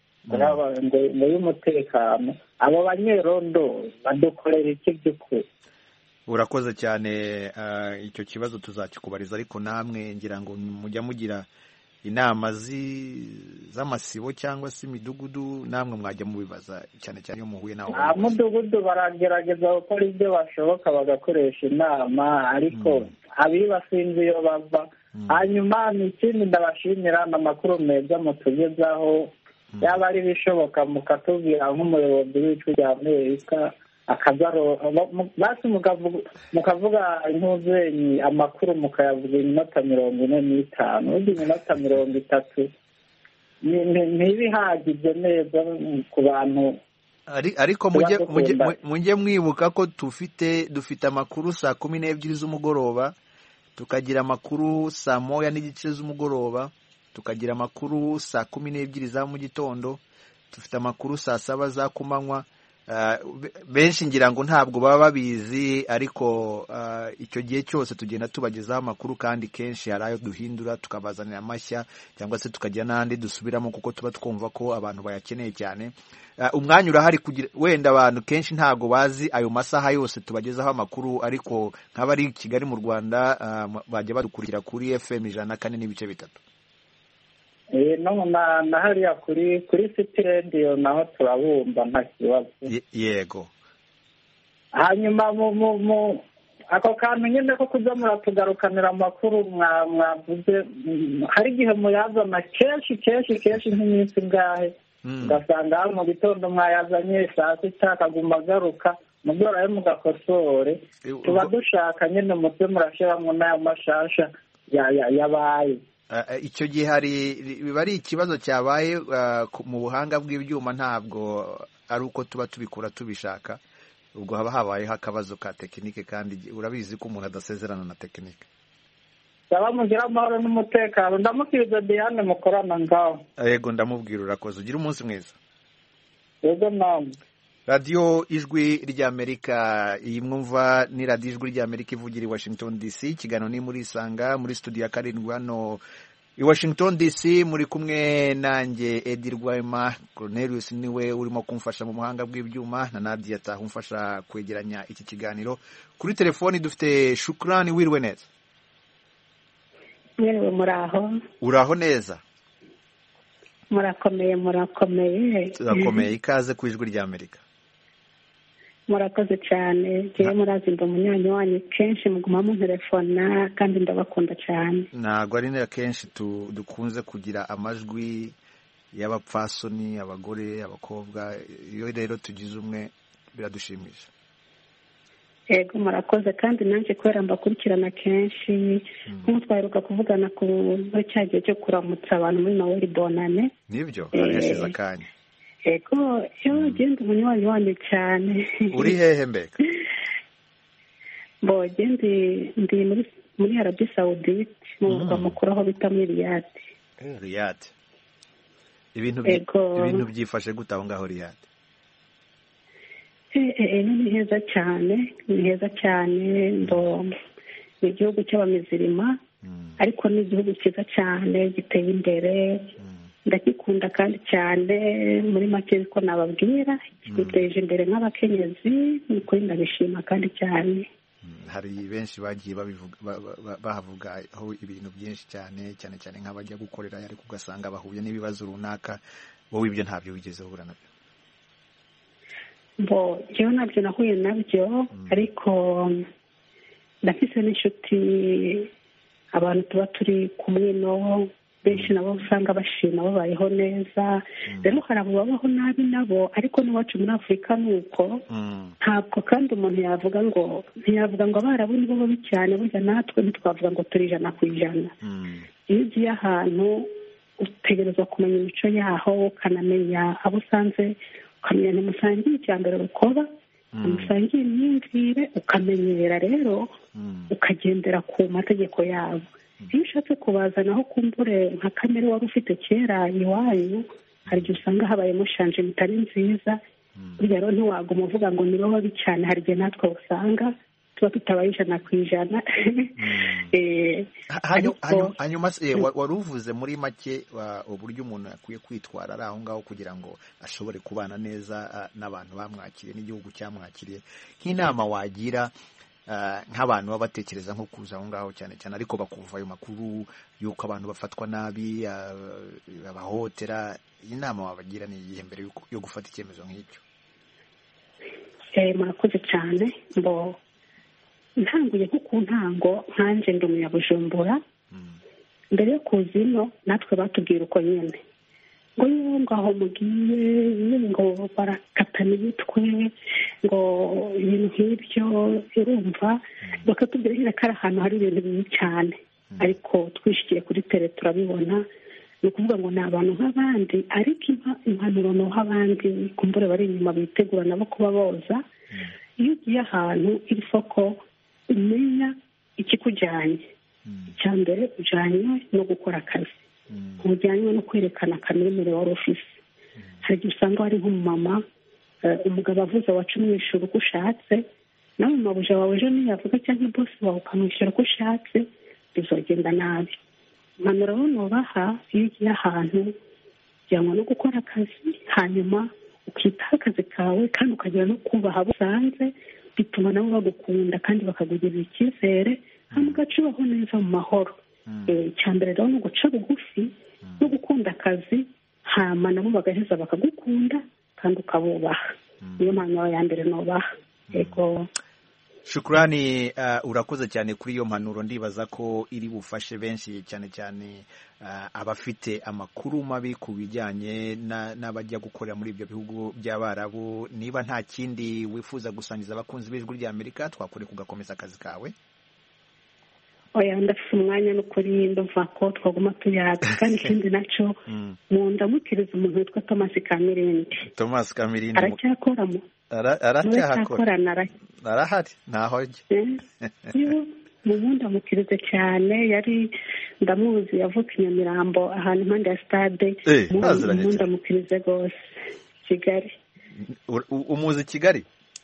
ngo y'umutekano abo banyerondo badukorera iki by'ukuri? urakoze cyane. Icyo kibazo tuzakikubariza, ariko namwe ngira ngo mujya mugira inama z'amasibo cyangwa se imidugudu, namwe mwajya mubibaza cyane cyane iyo muhuye nawe. Mudugudu baragerageza gukora ibyo bashoboka bagakoresha inama, ariko abiba sinzi iyo bava. Hanyuma ni ikindi ndabashimira n'amakuru meza mutugezaho, yaba ari bishoboka mukatubwira nk'umuyobozi w'ijwi rya Amerika basi mukavuga intuzenyi amakuru mukayavuga iminota 45, undi iminota 30 ntibihagije neza ku bantu. Ariko mujye mwibuka ko dufite amakuru saa 12 z'umugoroba, tukagira amakuru saa 1:15 z'umugoroba, tukagira amakuru saa 12 za mu gitondo, dufite amakuru saa 7 za kumanywa. Benshi ngira ngo ntabwo baba babizi, ariko icyo gihe cyose tugenda tubagezaho amakuru, kandi kenshi hari ayo duhindura tukabazanira amashya, cyangwa se tukagira n'andi dusubiramo kuko tuba twumva ko abantu bayakeneye cyane. Umwanya urahari kugira wenda abantu kenshi ntabwo bazi ayo masaha yose tubagezaho amakuru, ariko nk'abari i Kigali mu Rwanda bajya badukurikira kuri FM 104.3. No na hariya kuri City Radio naho turabumva nta kibazo. Yego. Hanyuma ako kantu nyine ko kuza muratugarukanira amakuru mwavuze, hari igihe muyazana kenshi nk'iminsi ngahe, ugasanga mu gitondo mwayazanye saa 6 akaguma agaruka, mugoroba mugakosore. Tuba dushaka nyine mutwe murashiramo n'aya mashasha yabaye. Icyo gihe biba ari ikibazo cyabaye mu buhanga bw'ibyuma, ntabwo ari uko tuba tubikora tubishaka, ubwo haba habayeho akabazo ka tekinike, kandi urabizi ko umuntu adasezerana na tekinike. Saba mugira amahoro n'umutekano. Ndamukiriza Diane mukorana ngaho. Yego, ndamubwira urakoze. Ugira umunsi mwiza. Yego namwe. Radio Ijwi ry'Amerika, iyi mwumva ni Radio Ijwi ry'Amerika ivugira i Washington DC. Ikiganiro ni muri Isanga muri studio ya 7 hano i Washington DC. Muri kumwe nanjye Edi Rwema. Cornelius niwe urimo kumfasha mu muhanga bw'ibyuma, na Nadia tahumfasha kwegeranya iki kiganiro. Kuri telefoni dufite Shukrani. Wirwe neza? Mwiriwe muraho? Uraho neza? Murakomeye. Turakomeye. Ikaze ku Ijwi ry'Amerika. Murakoze cyane. Jewe murazi ndo munyanyi wanyu, kenshi muguma mu telefona, kandi ndabakunda cyane. Ntabwo ari nera kenshi dukunze kugira amajwi y'abapfasoni, abagore, abakobwa. Iyo rero tugize umwe biradushimisha. Yego murakoze, kandi nanjye kubera mbakurikirana kenshi, nk'uko twaheruka kuvugana ku cyagiye cyo kuramutsa abantu muri Noel Bonane. Nibyo, hari hashize akanya. Yego, yo genda umunywanyi wanyu cyane. Uri hehe mbega? Ndi muri Arabie Saoudite, mu murwa mukuru aho bita muri Riyadh. Riyadh. Ibintu byifashe gute aho ngaho Riyadh? Ni heza cyane, ni igihugu cy'abamizirima, ariko ni igihugu cyiza cyane giteye imbere, ndagikunda kandi cyane. Muri make ko nababwira, giteje imbere nk'abakenyezi, nukuri ndabishima kandi cyane. Hari benshi bagiye bahavugaho ibintu byinshi cyane nk'abajya gukorera, ariko ugasanga bahuye n'ibibazo runaka. Wowe ibyo ntabyo wigeze uhura nabyo? Jewe nabyo nahuye nabyo, ariko ndafise n'inshuti, abantu tuba turi kumwe no benshi nabo usanga bashima babayeho neza. Rero hari abo babaho nabi nabo, ariko n'iwacu muri Afurika nuko ntabwo, kandi umuntu yavuga ngo abarabu nibo babi cyane, burya natwe ntitwavuga ngo turi 100%. Iyo ugiye ahantu utegerezwa kumenya imico yaho, ukanamenya abo usanze, ukamenya ntimusangiye icya rukoba, ntimusangiye imyumvire, ukamenyera rero ukagendera ku mategeko yabo. Iyo ushatse kubazanaho kumbure nka kamere wari ufite kera iwanyu, hari igihe usanga habayemo shanje bitari nziza. Burya rero ntiwaguma uvuga ngo nibo babi cyane, hari igihe natwe usanga tuba tutabaye 100%. Hanyuma wari uvuze muri make uburyo umuntu akwiye kwitwara ari aho ngaho kugira ngo ashobore kubana neza n'abantu bamwakiriye n'igihugu cyamwakiriye. Nk'inama wagira nk'abantu baba batekereza nko kuza aho ngaho cyane cyane ariko bakumva ayo makuru y'uko abantu bafatwa nabi babahohotera, inama wabagira ni iyihe mbere yo gufata icyemezo nk'icyo? murakoze cyane. ntanguye nko ku ntango nkanjye ndi umunyabujumbura, mbere yo kuza ino natwe batubwira uko nyine ngo yewe ngaho mugiye ngo barakatana imitwe ngo ibintu nk'ibyo urumva, bakatubwira nyine ko ari ahantu hari ibintu bibi cyane, ariko twishikiye kuri tele turabibona. ni ukuvuga ngo ni abantu nk'abandi, ariko impanuro nuha abandi kumbure bari inyuma bitegura nabo kuba boza. iyo ugiye ahantu iri soko umenya ikikujyanye. icya mbere ujyanywe no gukora akazi, ujyanywe no kwerekana akamere wari ufise. hari igihe usanga hari nk'umumama, umugabo avuze wacu umwishyura uko ushatse, nawe mabuja wawe ejo ntiyavuga cyangwa bosi wawe ukamwishyura uko ushatse, bizogenda nabi. impanuro nubaha iyo ugiye ahantu ujyanwa no gukora akazi, hanyuma ukitaho akazi kawe kandi ukagira no kubaha abo usanze, bituma nabo bagukunda kandi bakakugirira icyizere, hanyuma ugaca ubaho neza mu mahoro. icya mbere rero ni uguca bugufi no gukunda akazi, hama nabo bagaheza bakagukunda kandi ukabubaha. niyo mpanuro ya mbere nubaha. yego Shukrani, urakoze cyane kuri iyo mpanuro. Ndibaza ko iri bufashe benshi cyane cyane abafite amakuru mabi ku bijyanye n'abajya gukorera muri ibyo bihugu by'Abarabu. Niba nta kindi wifuza gusangiza abakunzi b'Ijwi ry'Amerika, twakore kugakomeza akazi kawe. oya ndafite umwanya n'ukuri ndumva ko twaguma tuyaga, kandi ikindi nacyo ndamukiriza umuntu witwa Thomas Kamirindi. Thomas Kamirindi aracyakoramo? arahari ntaho ajya. ndamukirize cyane, yari ndamuzi, yavuka i Nyamirambo ahantu impande ya stade. ndamukirize rwose. Kigali. umuzi Kigali?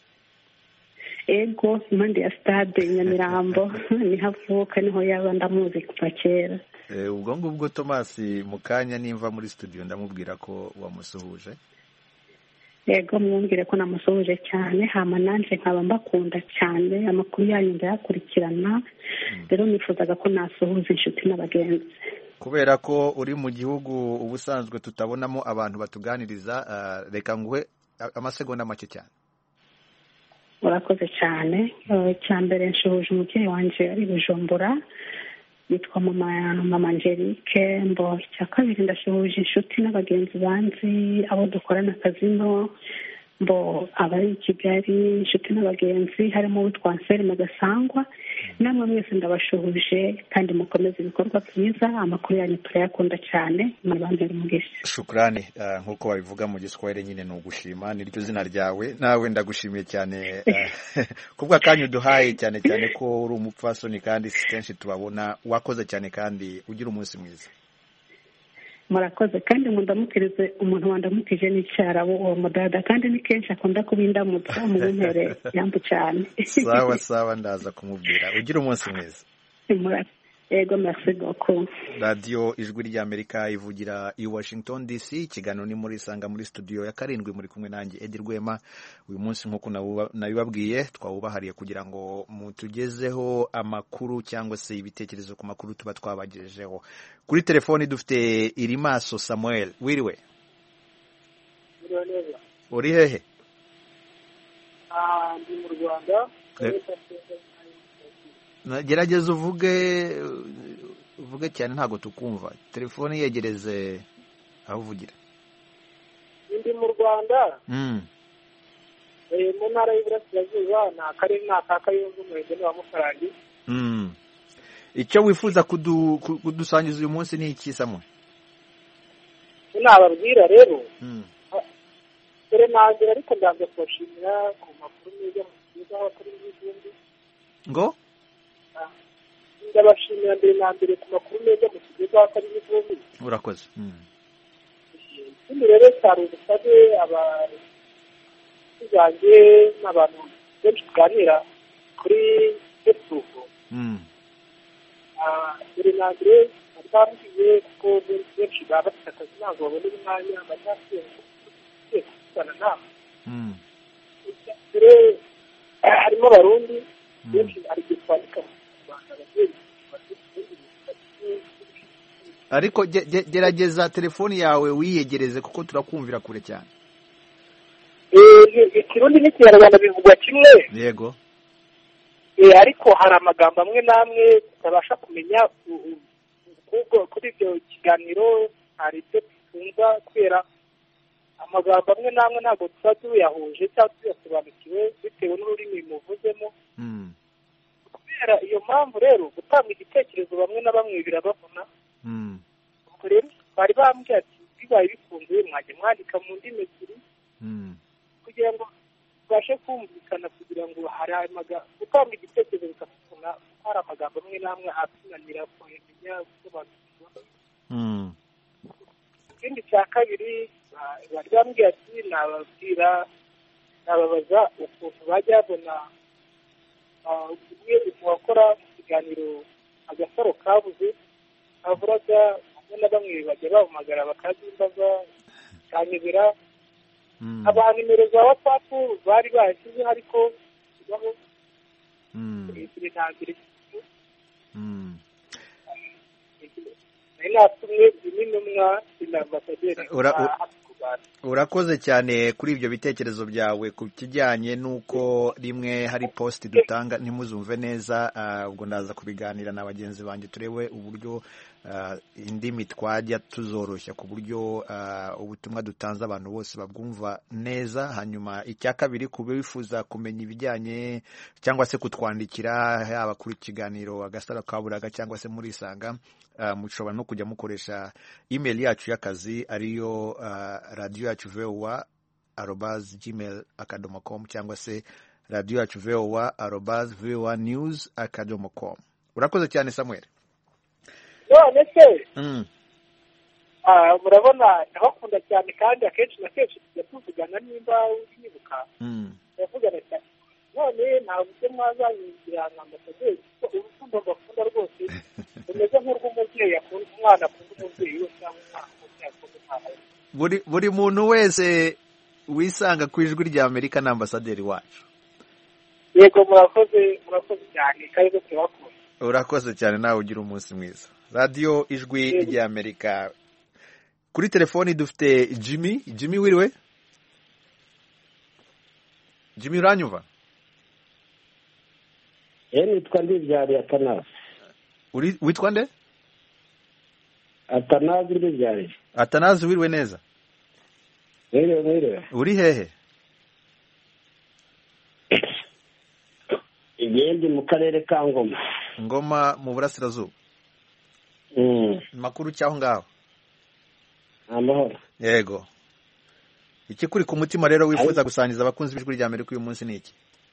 ego impande ya stade Nyamirambo niho avuka, niho yaba, ndamuzi kuva kera. ubwo ngubwo Thomas mu kanya nimva muri studio ndamubwira ko wamusuhuje. yego mwumvire ko namusuhuje cyane, hama nanjye nkaba mbakunda cyane, amakuru yanyu ndayakurikirana. rero nifuzaga ko nasuhuza inshuti n'abagenzi. kubera ko uri mu gihugu ubusanzwe tutabonamo abantu batuganiriza, reka nguhe amasegonda make cyane. urakoze cyane. icya mbere nshuhuje umubyeyi wanjye ari Bujumbura, yitwa mama Angelique. icya kabiri ndashuhuje inshuti n'abagenzi banzi, abo dukorana akazi no abari i Kigali, inshuti n'abagenzi harimo uwitwa Anselme Gasangwa. namwe mwese ndabashuhuje kandi mukomeze ibikorwa byiza, amakuru yanyu turayakunda cyane. mubambere umugisha. Shukrani. nk'uko babivuga mu Giswahili nyine ni ugushima, niryo zina ryawe. nawe ndagushimiye cyane kubwa kanyu duhaye, cyane cyane ko uri umupfasoni kandi kenshi tubabona. wakoze cyane kandi ugira umunsi mwiza. murakoze kandi mundamukirize umuntu wandamukije n'icyarabu, uwo mudada, kandi ni kenshi akunda kubindamutsa mu mpere yambu cyane. sawa ndaza kumubwira. ugira umunsi mwiza. yego merci beaucoup. radiyo Ijwi ry'Amerika ivugira i Washington DC. ikiganiro ni muri Isanga muri studio ya 7, muri kumwe nanjye Edi Rwema. uyu munsi nk'uko nabibabwiye twawubahariye kugira ngo mutugezeho amakuru cyangwa se ibitekerezo ku makuru tuba twabagejejeho. kuri telefoni dufite Irimaso Samuel. wiriwe? uri hehe? ndi mu Rwanda. gerageza uvuge cyane, ntabwo tukumva. telefoni yegereze aho uvugira. ndi mu Rwanda, mu ntara y'Iburasirazuba, ni akarere ka Kayonza, umurenge wa Mukarangi. icyo wifuza kudusangiza uyu munsi ni iki Samuel? nababwira rero, dore nagira, ariko ndaza kubashimira ku makuru meza mutugezaho kuri n'izindi. ngo ndabashimira mbere na mbere ku makuru meza mutugezaho kuri n'izindi. urakoze. ikindi rero cyari ubusabe abakozi banjye n'abantu benshi tuganira kuri Facebook. dore na mbere bambwiye kuko benshi baba bafite akazi ntabwo babona umwanya bajya kuvugana nabo. dore harimo Abarundi benshi hari igihe twandika mu Rwanda ababyeyi ariko gerageza telefoni yawe wiyegereze kuko turakumvira kure cyane. ikirundi n'ikinyarwanda bivugwa kimwe. Yego. Ariko hari amagambo amwe n'amwe tutabasha kumenya kuri ibyo kiganiro, hari ibyo tutumva kubera amagambo amwe n'amwe ntabwo tuba tuyahuje cyangwa tuyasobanukiwe bitewe n'ururimi muvuzemo. Kubera iyo mpamvu rero gutanga igitekerezo bamwe na bamwe birabavuna. Ubwo rero bari bambwiye ati bibaye bikunze mwajya mwandika mu ndimi ebyiri kugira ngo tubashe kumvikana, kugira ngo hari amagambo gutanga igitekerezo bikavuna, hari amagambo amwe n'amwe atunanira kumenya gusobanukirwa. Ikindi cya kabiri bari bambwiye ati nababaza ukuntu bajya babona umwe mu bakora ikiganiro agasaro kabuze avuraga bamwe na bamwe bajya bahamagara bakazimbaza cyanyobera. Aba nimero za WhatsApp bari bashyizeho ariko kibaho igihe nta mbere natumwe n'intumwa n'ambasaderi. Urakoze cyane kuri ibyo bitekerezo byawe ku kijyanye n'uko rimwe hari post dutanga ntimuzumve neza. Ubwo ndaza kubiganira na bagenzi banjye turebe uburyo indimi twajya tuzoroshya ku buryo ubutumwa dutanze abantu bose babwumva neza. Hanyuma icya kabiri, ku bifuza kumenya ibijyanye cyangwa se kutwandikira yaba kuri kiganiro agasaro kaburaga cyangwa se muri Isanga, mushobora no kujya mukoresha email yacu y'akazi ariyo radio yacu voa@gmail.com cyangwa se radio yacu voa@voanews.com. Urakoze cyane Samuel. None se murabona ndabakunda cyane kandi akenshi na kenshi tujya tuvugana nimba wibuka ndavugana cyane. None ntabwo mwazanyinjira nka ambasaderi kuko urukundo mbakunda rwose rumeze nk'urw'umubyeyi akunda umwana, akunda umubyeyi we cyangwa umwana umubyeyi akunda umwana we. Buri muntu wese wisanga ku ijwi rya Amerika na ambasaderi wacu. Yego, murakoze cyane kandi turabakunda. Urakoze cyane, nawe ugira umunsi mwiza. Radio ijwi rya Amerika. Kuri telefoni dufite Jimmy wiriwe? Jimmy uranyumva? Nitwa Ndibyari Atanazi. Witwa nde? Atanazi Ndibyari. Atanazi wiriwe neza? Wiriwe. Uri hehe? Igende mu karere ka Ngoma. Ngoma mu burasirazuba. Makuru cyaho ngaho? Amahoro. Yego. Iki kuri ku mutima rero wifuza gusangiza abakunzi b'ijwi rya Amerika uyu munsi ni iki?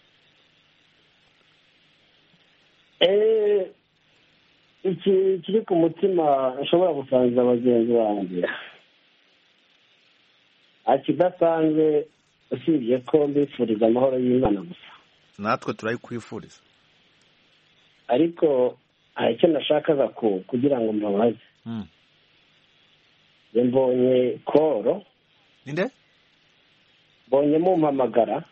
Iki kiri ku mutima nshobora gusangiza abagenzi banjye, akidasanzwe usibye ko mbifuriza amahoro y'Imana gusa. Natwe turayikwifuriza. Ariko hari icyo nashakaga kugira ngo mbabaze. Mbonye koro. Ninde? Mbonye mumpamagara.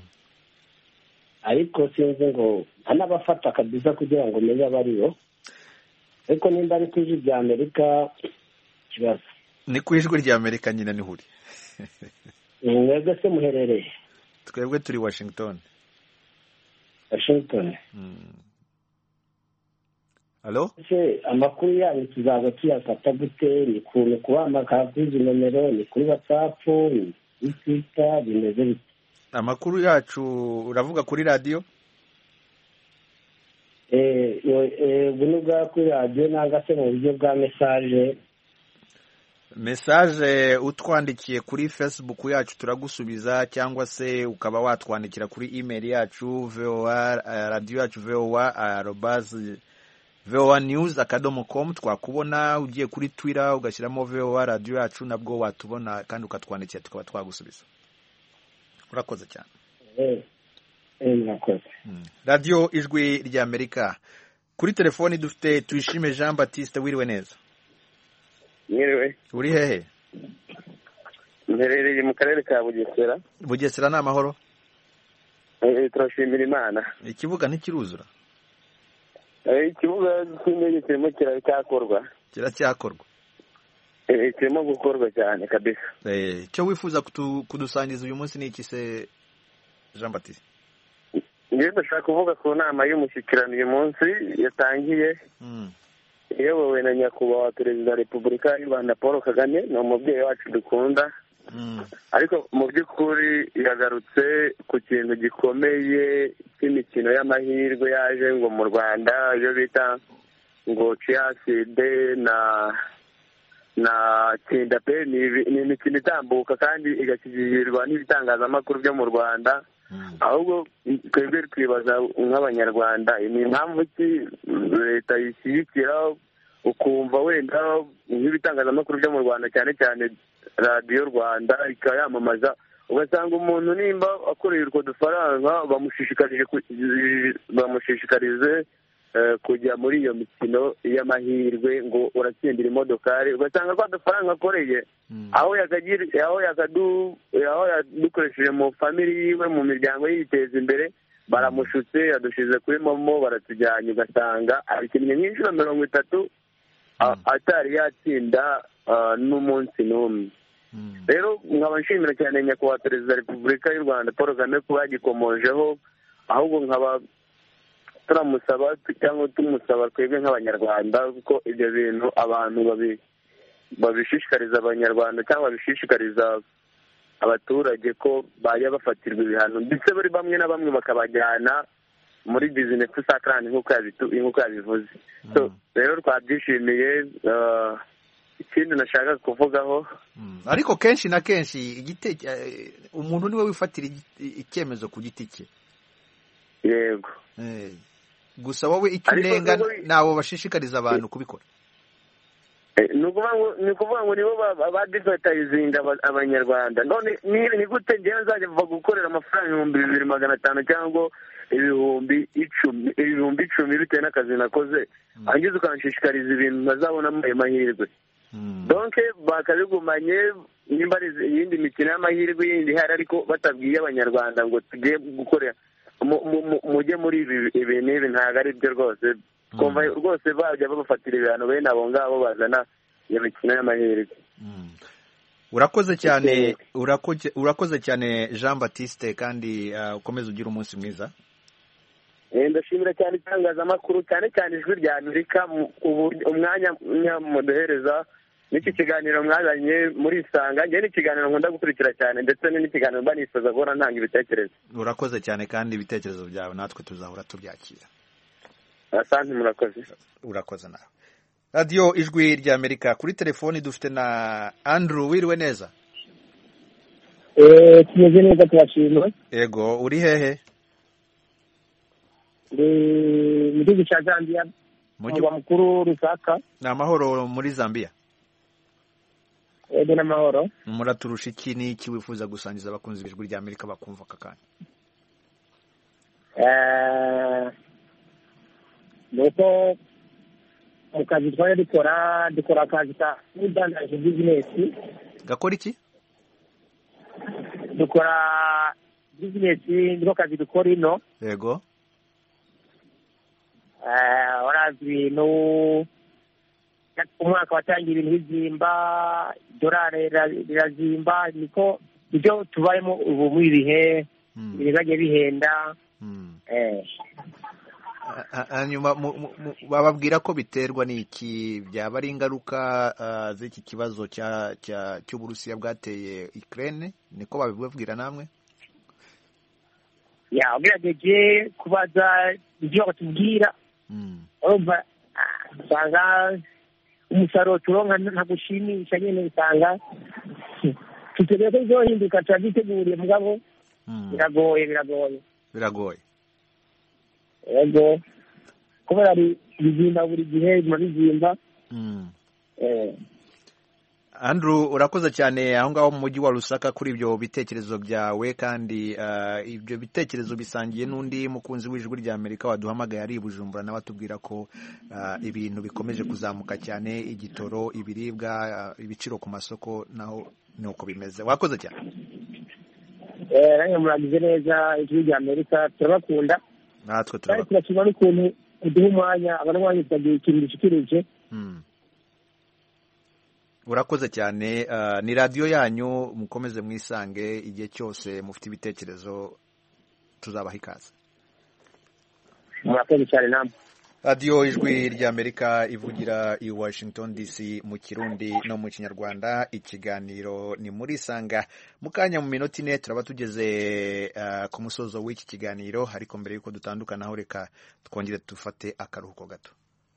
Ariko sinzi ngo anabafata kabisa kugira ngo menye abariyo. Ariko nimba ari ku ijwi rya Amerika kibazo. Ni ku ijwi rya Amerika nyine ni huri. Mwebwe se muherereye? Twebwe turi Washington. Washington. Hello? Se amakuru yanyu tuzaza tuyafata gute? Ni kubahamagara kuri izi nomero, ni kuri WhatsApp, ni kuri Twitter, bimeze bite? Amakuru yacu uravuga kuri radio? Bunu bwa kuri radio nanga se mu buryo bwa message utwandikiye kuri Facebook yacu turagusubiza, cyangwa se ukaba watwandikira kuri email yacu voa radio yacu voa@voanews.com. twakubona ugiye kuri Twitter ugashyiramo voa radio yacu nabwo watubona kandi ukatwandikira tukaba twagusubiza. Urakoze cyane. Murakoze. Radio ijwi rya Amerika. Kuri telefoni dufite Tuyishime Jean Baptiste, wiriwe neza? Mwiriwe. Uri hehe? Mherereye mu karere ka Bugesera. Bugesera ni amahoro? turashimira Imana. Ikibuga ntikiruzura? Ikibuga cy'indege kirimo kiracyakorwa. Kirimo gukorwa cyane kabisa. Cyo wifuza kudusangiza uyu munsi ni iki se Jean Baptiste? Ngiye ndashaka kuvuga ku nama y'umushyikirano uyu munsi yatangiye iyobowe na nyakubahwa perezida wa Repubulika y'u Rwanda Paul Kagame, ni umubyeyi wacu dukunda. Ariko mu by'ukuri yagarutse ku kintu gikomeye cy'imikino y'amahirwe yaje ngo mu Rwanda, iyo bita ngo ciyaside na kindape, ni imikino itambuka kandi igashyigikirirwa n'ibitangazamakuru byo mu Rwanda. Ahubwo twebwe twibaza nk'abanyarwanda ni impamvu ki leta yishyigikira, ukumva wenda nk'ibitangazamakuru byo mu Rwanda cyane cyane radiyo Rwanda ikayamamaza, ugasanga umuntu nimba akoreye utwo dufaranga bamushishikarize kujya muri iyo mikino y'amahirwe ngo uratsindira imodokari, ugasanga rwa dufaranga akoreye aho yadukoresheje mu famili yiwe, mu miryango yiteza imbere, baramushutse, yadushize kuri momo, baratujyanye, ugasanga abikinnye nk'inshuro 30 atari yatsinda n'umunsi n'umwe. Rero nkaba nshimira cyane nyakubahwa perezida wa Repubulika y'u Rwanda Paul Kagame kuba yagikomojeho, ahubwo nkaba turamusaba cyangwa tumusaba twebwe nk'abanyarwanda kuko ibyo bintu abantu babishishikariza abanyarwanda cyangwa babishishikariza abaturage ko bajya bafatirwa ibihano, ndetse bari bamwe na bamwe bakabajyana muri business sakrani nk'uko yabivuze. Rero twabyishimiye. Ikindi nashaka kuvugaho, ariko kenshi na kenshi umuntu niwe wifatira icyemezo ku giti cye. Yego. Gusa wowe icyo urenga nabo bashishikariza abantu kubikora. Ni ukuvuga ngo nibo badivatayizinga abanyarwanda. None ni gute njyewe nzajya gukorera amafaranga 2,500 cyangwa ibihumbi icumi bitewe n'akazi nakoze, angiza ukanshishikariza ibintu ntazabonamo ayo mahirwe. Donc bakabigumanye, nimba ari iyindi mikino y'amahirwe yindi ihari, ariko batabwiye abanyarwanda ngo tugiye gukorera mujye muri ibi n'ibi, ntabwo ari byo rwose. Twumva rwose bajya babafatira ibihano bene abo ngabo bazana iyo mikino y'amahirwe. Urakoze cyane, urakoze cyane Jean Baptiste, kandi ukomeze ugire umunsi mwiza. Ndashimira cyane itangazamakuru, cyane cyane Ijwi rya Amerika, umwanya muduhereza n'iki kiganiro mwazanye muri Isanga. Njye ni ikiganiro nkunda gukurikira cyane, ndetse n'ikiganiro mba nifuza guhora ntanga ibitekerezo. Urakoze cyane, kandi ibitekerezo byawe natwe tuzahora tubyakira. Asante, murakoze. Urakoze nawe. Radio Ijwi rya Amerika, kuri telefoni dufite na Andrew. Wiriwe neza? Tumeze neza, turashimira. Yego, uri hehe? Mu gihugu cya Zambia, mu mukuru Lusaka. Ni amahoro muri Zambia? Yego, n'amahoro. Muraturusha iki n'iki wifuza gusangiza abakunzi b'Ijwi rya Amerika bakumva aka kanya? Nuko mu kazi twari dukora akazi ka udandaje bizinesi. Gakora iki? Dukora bizinesi, niko kazi dukora ino. Yego. Warazi umwaka watangiye ibintu bizimba, dorari rirazimba, niko ibyo tubayemo ubu mu ibihe bibagiye bihenda. Hanyuma bababwira ko biterwa n'iki? Byaba ari ingaruka z'iki kibazo cy'Uburusiya bwateye Ukraine, niko babibabwira namwe? Ugerageje kubaza ibyo batubwira, urumva usanga umusaruro turonka ntagushimisha, nyine usanga tutegereje ko bizohinduka, turabiteguriye mugabo biragoye. Yego, kubera ari bizimba buri gihe, bizimba. Andrew, urakoze cyane aho ngaho mu mujyi wa Lusaka kuri ibyo bitekerezo byawe, kandi ibyo bitekerezo bisangiye n'undi mukunzi w'Ijwi rya Amerika waduhamagaye ari i Bujumbura, nawe atubwira ko ibintu bikomeje kuzamuka cyane, igitoro, ibiribwa, ibiciro ku masoko naho ni uko bimeze. Wakoze cyane. nange muragize neza ijwi rya Amerika turabakunda natwe kandi turashima n'ukuntu uduha umwanya abanwanyi tukagira ikintu dushikirije. Urakoze cyane. Ni radiyo yanyu, mukomeze mwisange igihe cyose mufite ibitekerezo tuzabaha ikaze. Murakoze cyane namwe. radiyo ijwi ry'Amerika ivugira i Washington DC mu Kirundi no mu Kinyarwanda. Ikiganiro ni muri Sanga. Mu kanya mu minota ine turaba tugeze ku musozo w'iki kiganiro, ariko mbere y'uko dutandukanaho reka twongere dufate akaruhuko gato.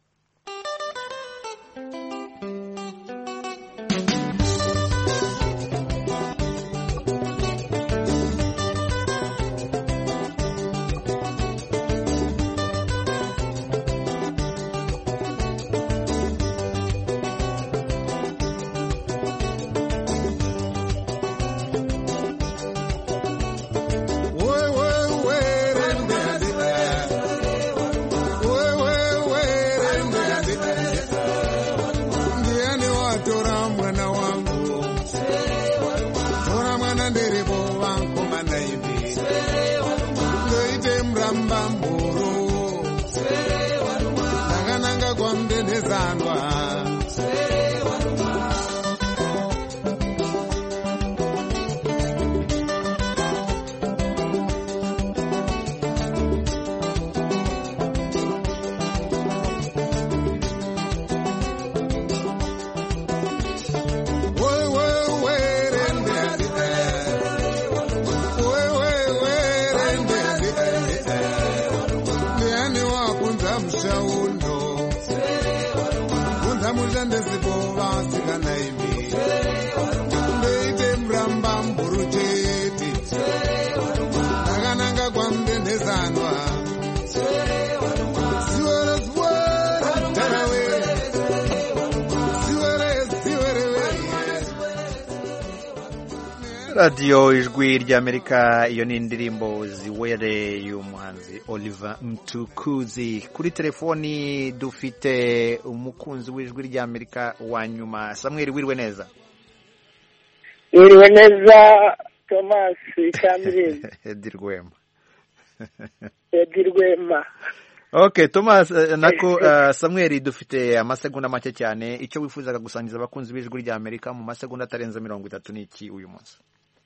radiyo ijwi ry'Amerika. Iyo ni indirimbo Ziwere y'umuhanzi Oliver Mtukuzi. Kuri telefoni dufite umukunzi w'ijwi ry'Amerika wa nyuma. Samuel, wiriwe neza? Wiriwe neza Thomas Kamilin. Edirwema. Edirwema. Okay, Thomas nako Samuel, dufite amasegonda make cyane. Icyo wifuzaga gusangiza abakunzi b'ijwi ry'Amerika mu masegonda atarenze 30 n'iki uyu munsi?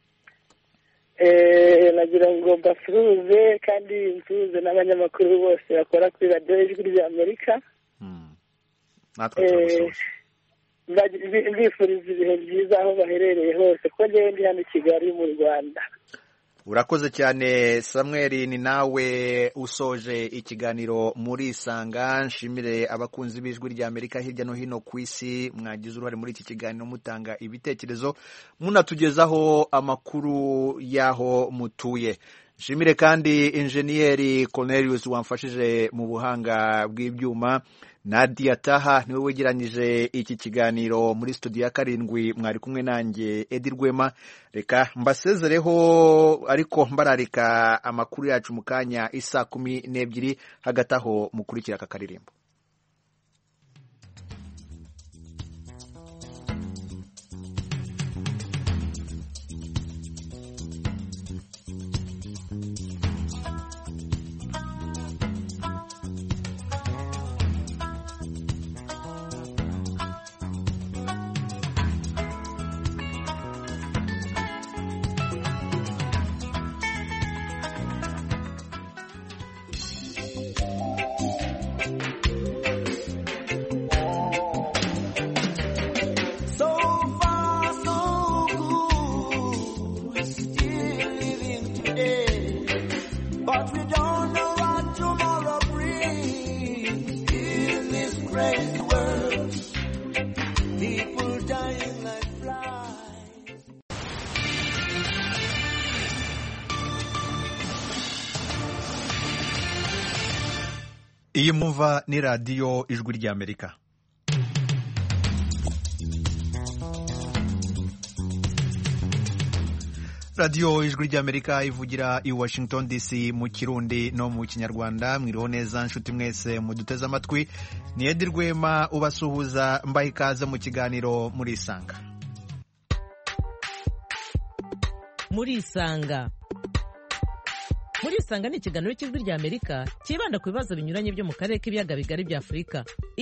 Nagira ngo mbasuhuze kandi nsuhuze n'abanyamakuru bose bakora kuri radiyo ijwi ry'Amerika. Natwe turagusuhuza. Mbifuriza ibihe byiza aho baherereye hose, ko njyewe ndi hano i Kigali mu Rwanda. Urakoze cyane Samuel, ni nawe usoje ikiganiro muri Sanga. Nshimire abakunzi b'ijwi ry'Amerika hirya no hino ku isi, mwagize uruhare muri iki kiganiro mutanga ibitekerezo, munatugezaho amakuru y'aho mutuye. Nshimire kandi Engineer Cornelius wamfashije mu buhanga bw'ibyuma. Nadia Taha niwe wegeranyije iki kiganiro. Muri studio ya 7 mwari kumwe nanjye Edirwema. Reka mbasezereho ariko mbararika amakuru yacu mu kanya isa 12 hagati aho mukurikira aka karirimbo. Iyi mwumva ni radiyo ijwi ry'Amerika. radiyo ijwi ry'Amerika ivugira i Washington DC mu Kirundi no mu Kinyarwanda. Mwiriho neza nshuti mwese muduteze amatwi. Ni Edirwema ubasuhuza, mbaha ikaze mu kiganiro muri Sanga. murisanga ni ikiganiro cy'ijwi ry'Amerika cyibanda ku bibazo binyuranye byo mu karere k'ibiyaga bigari bya Afurika.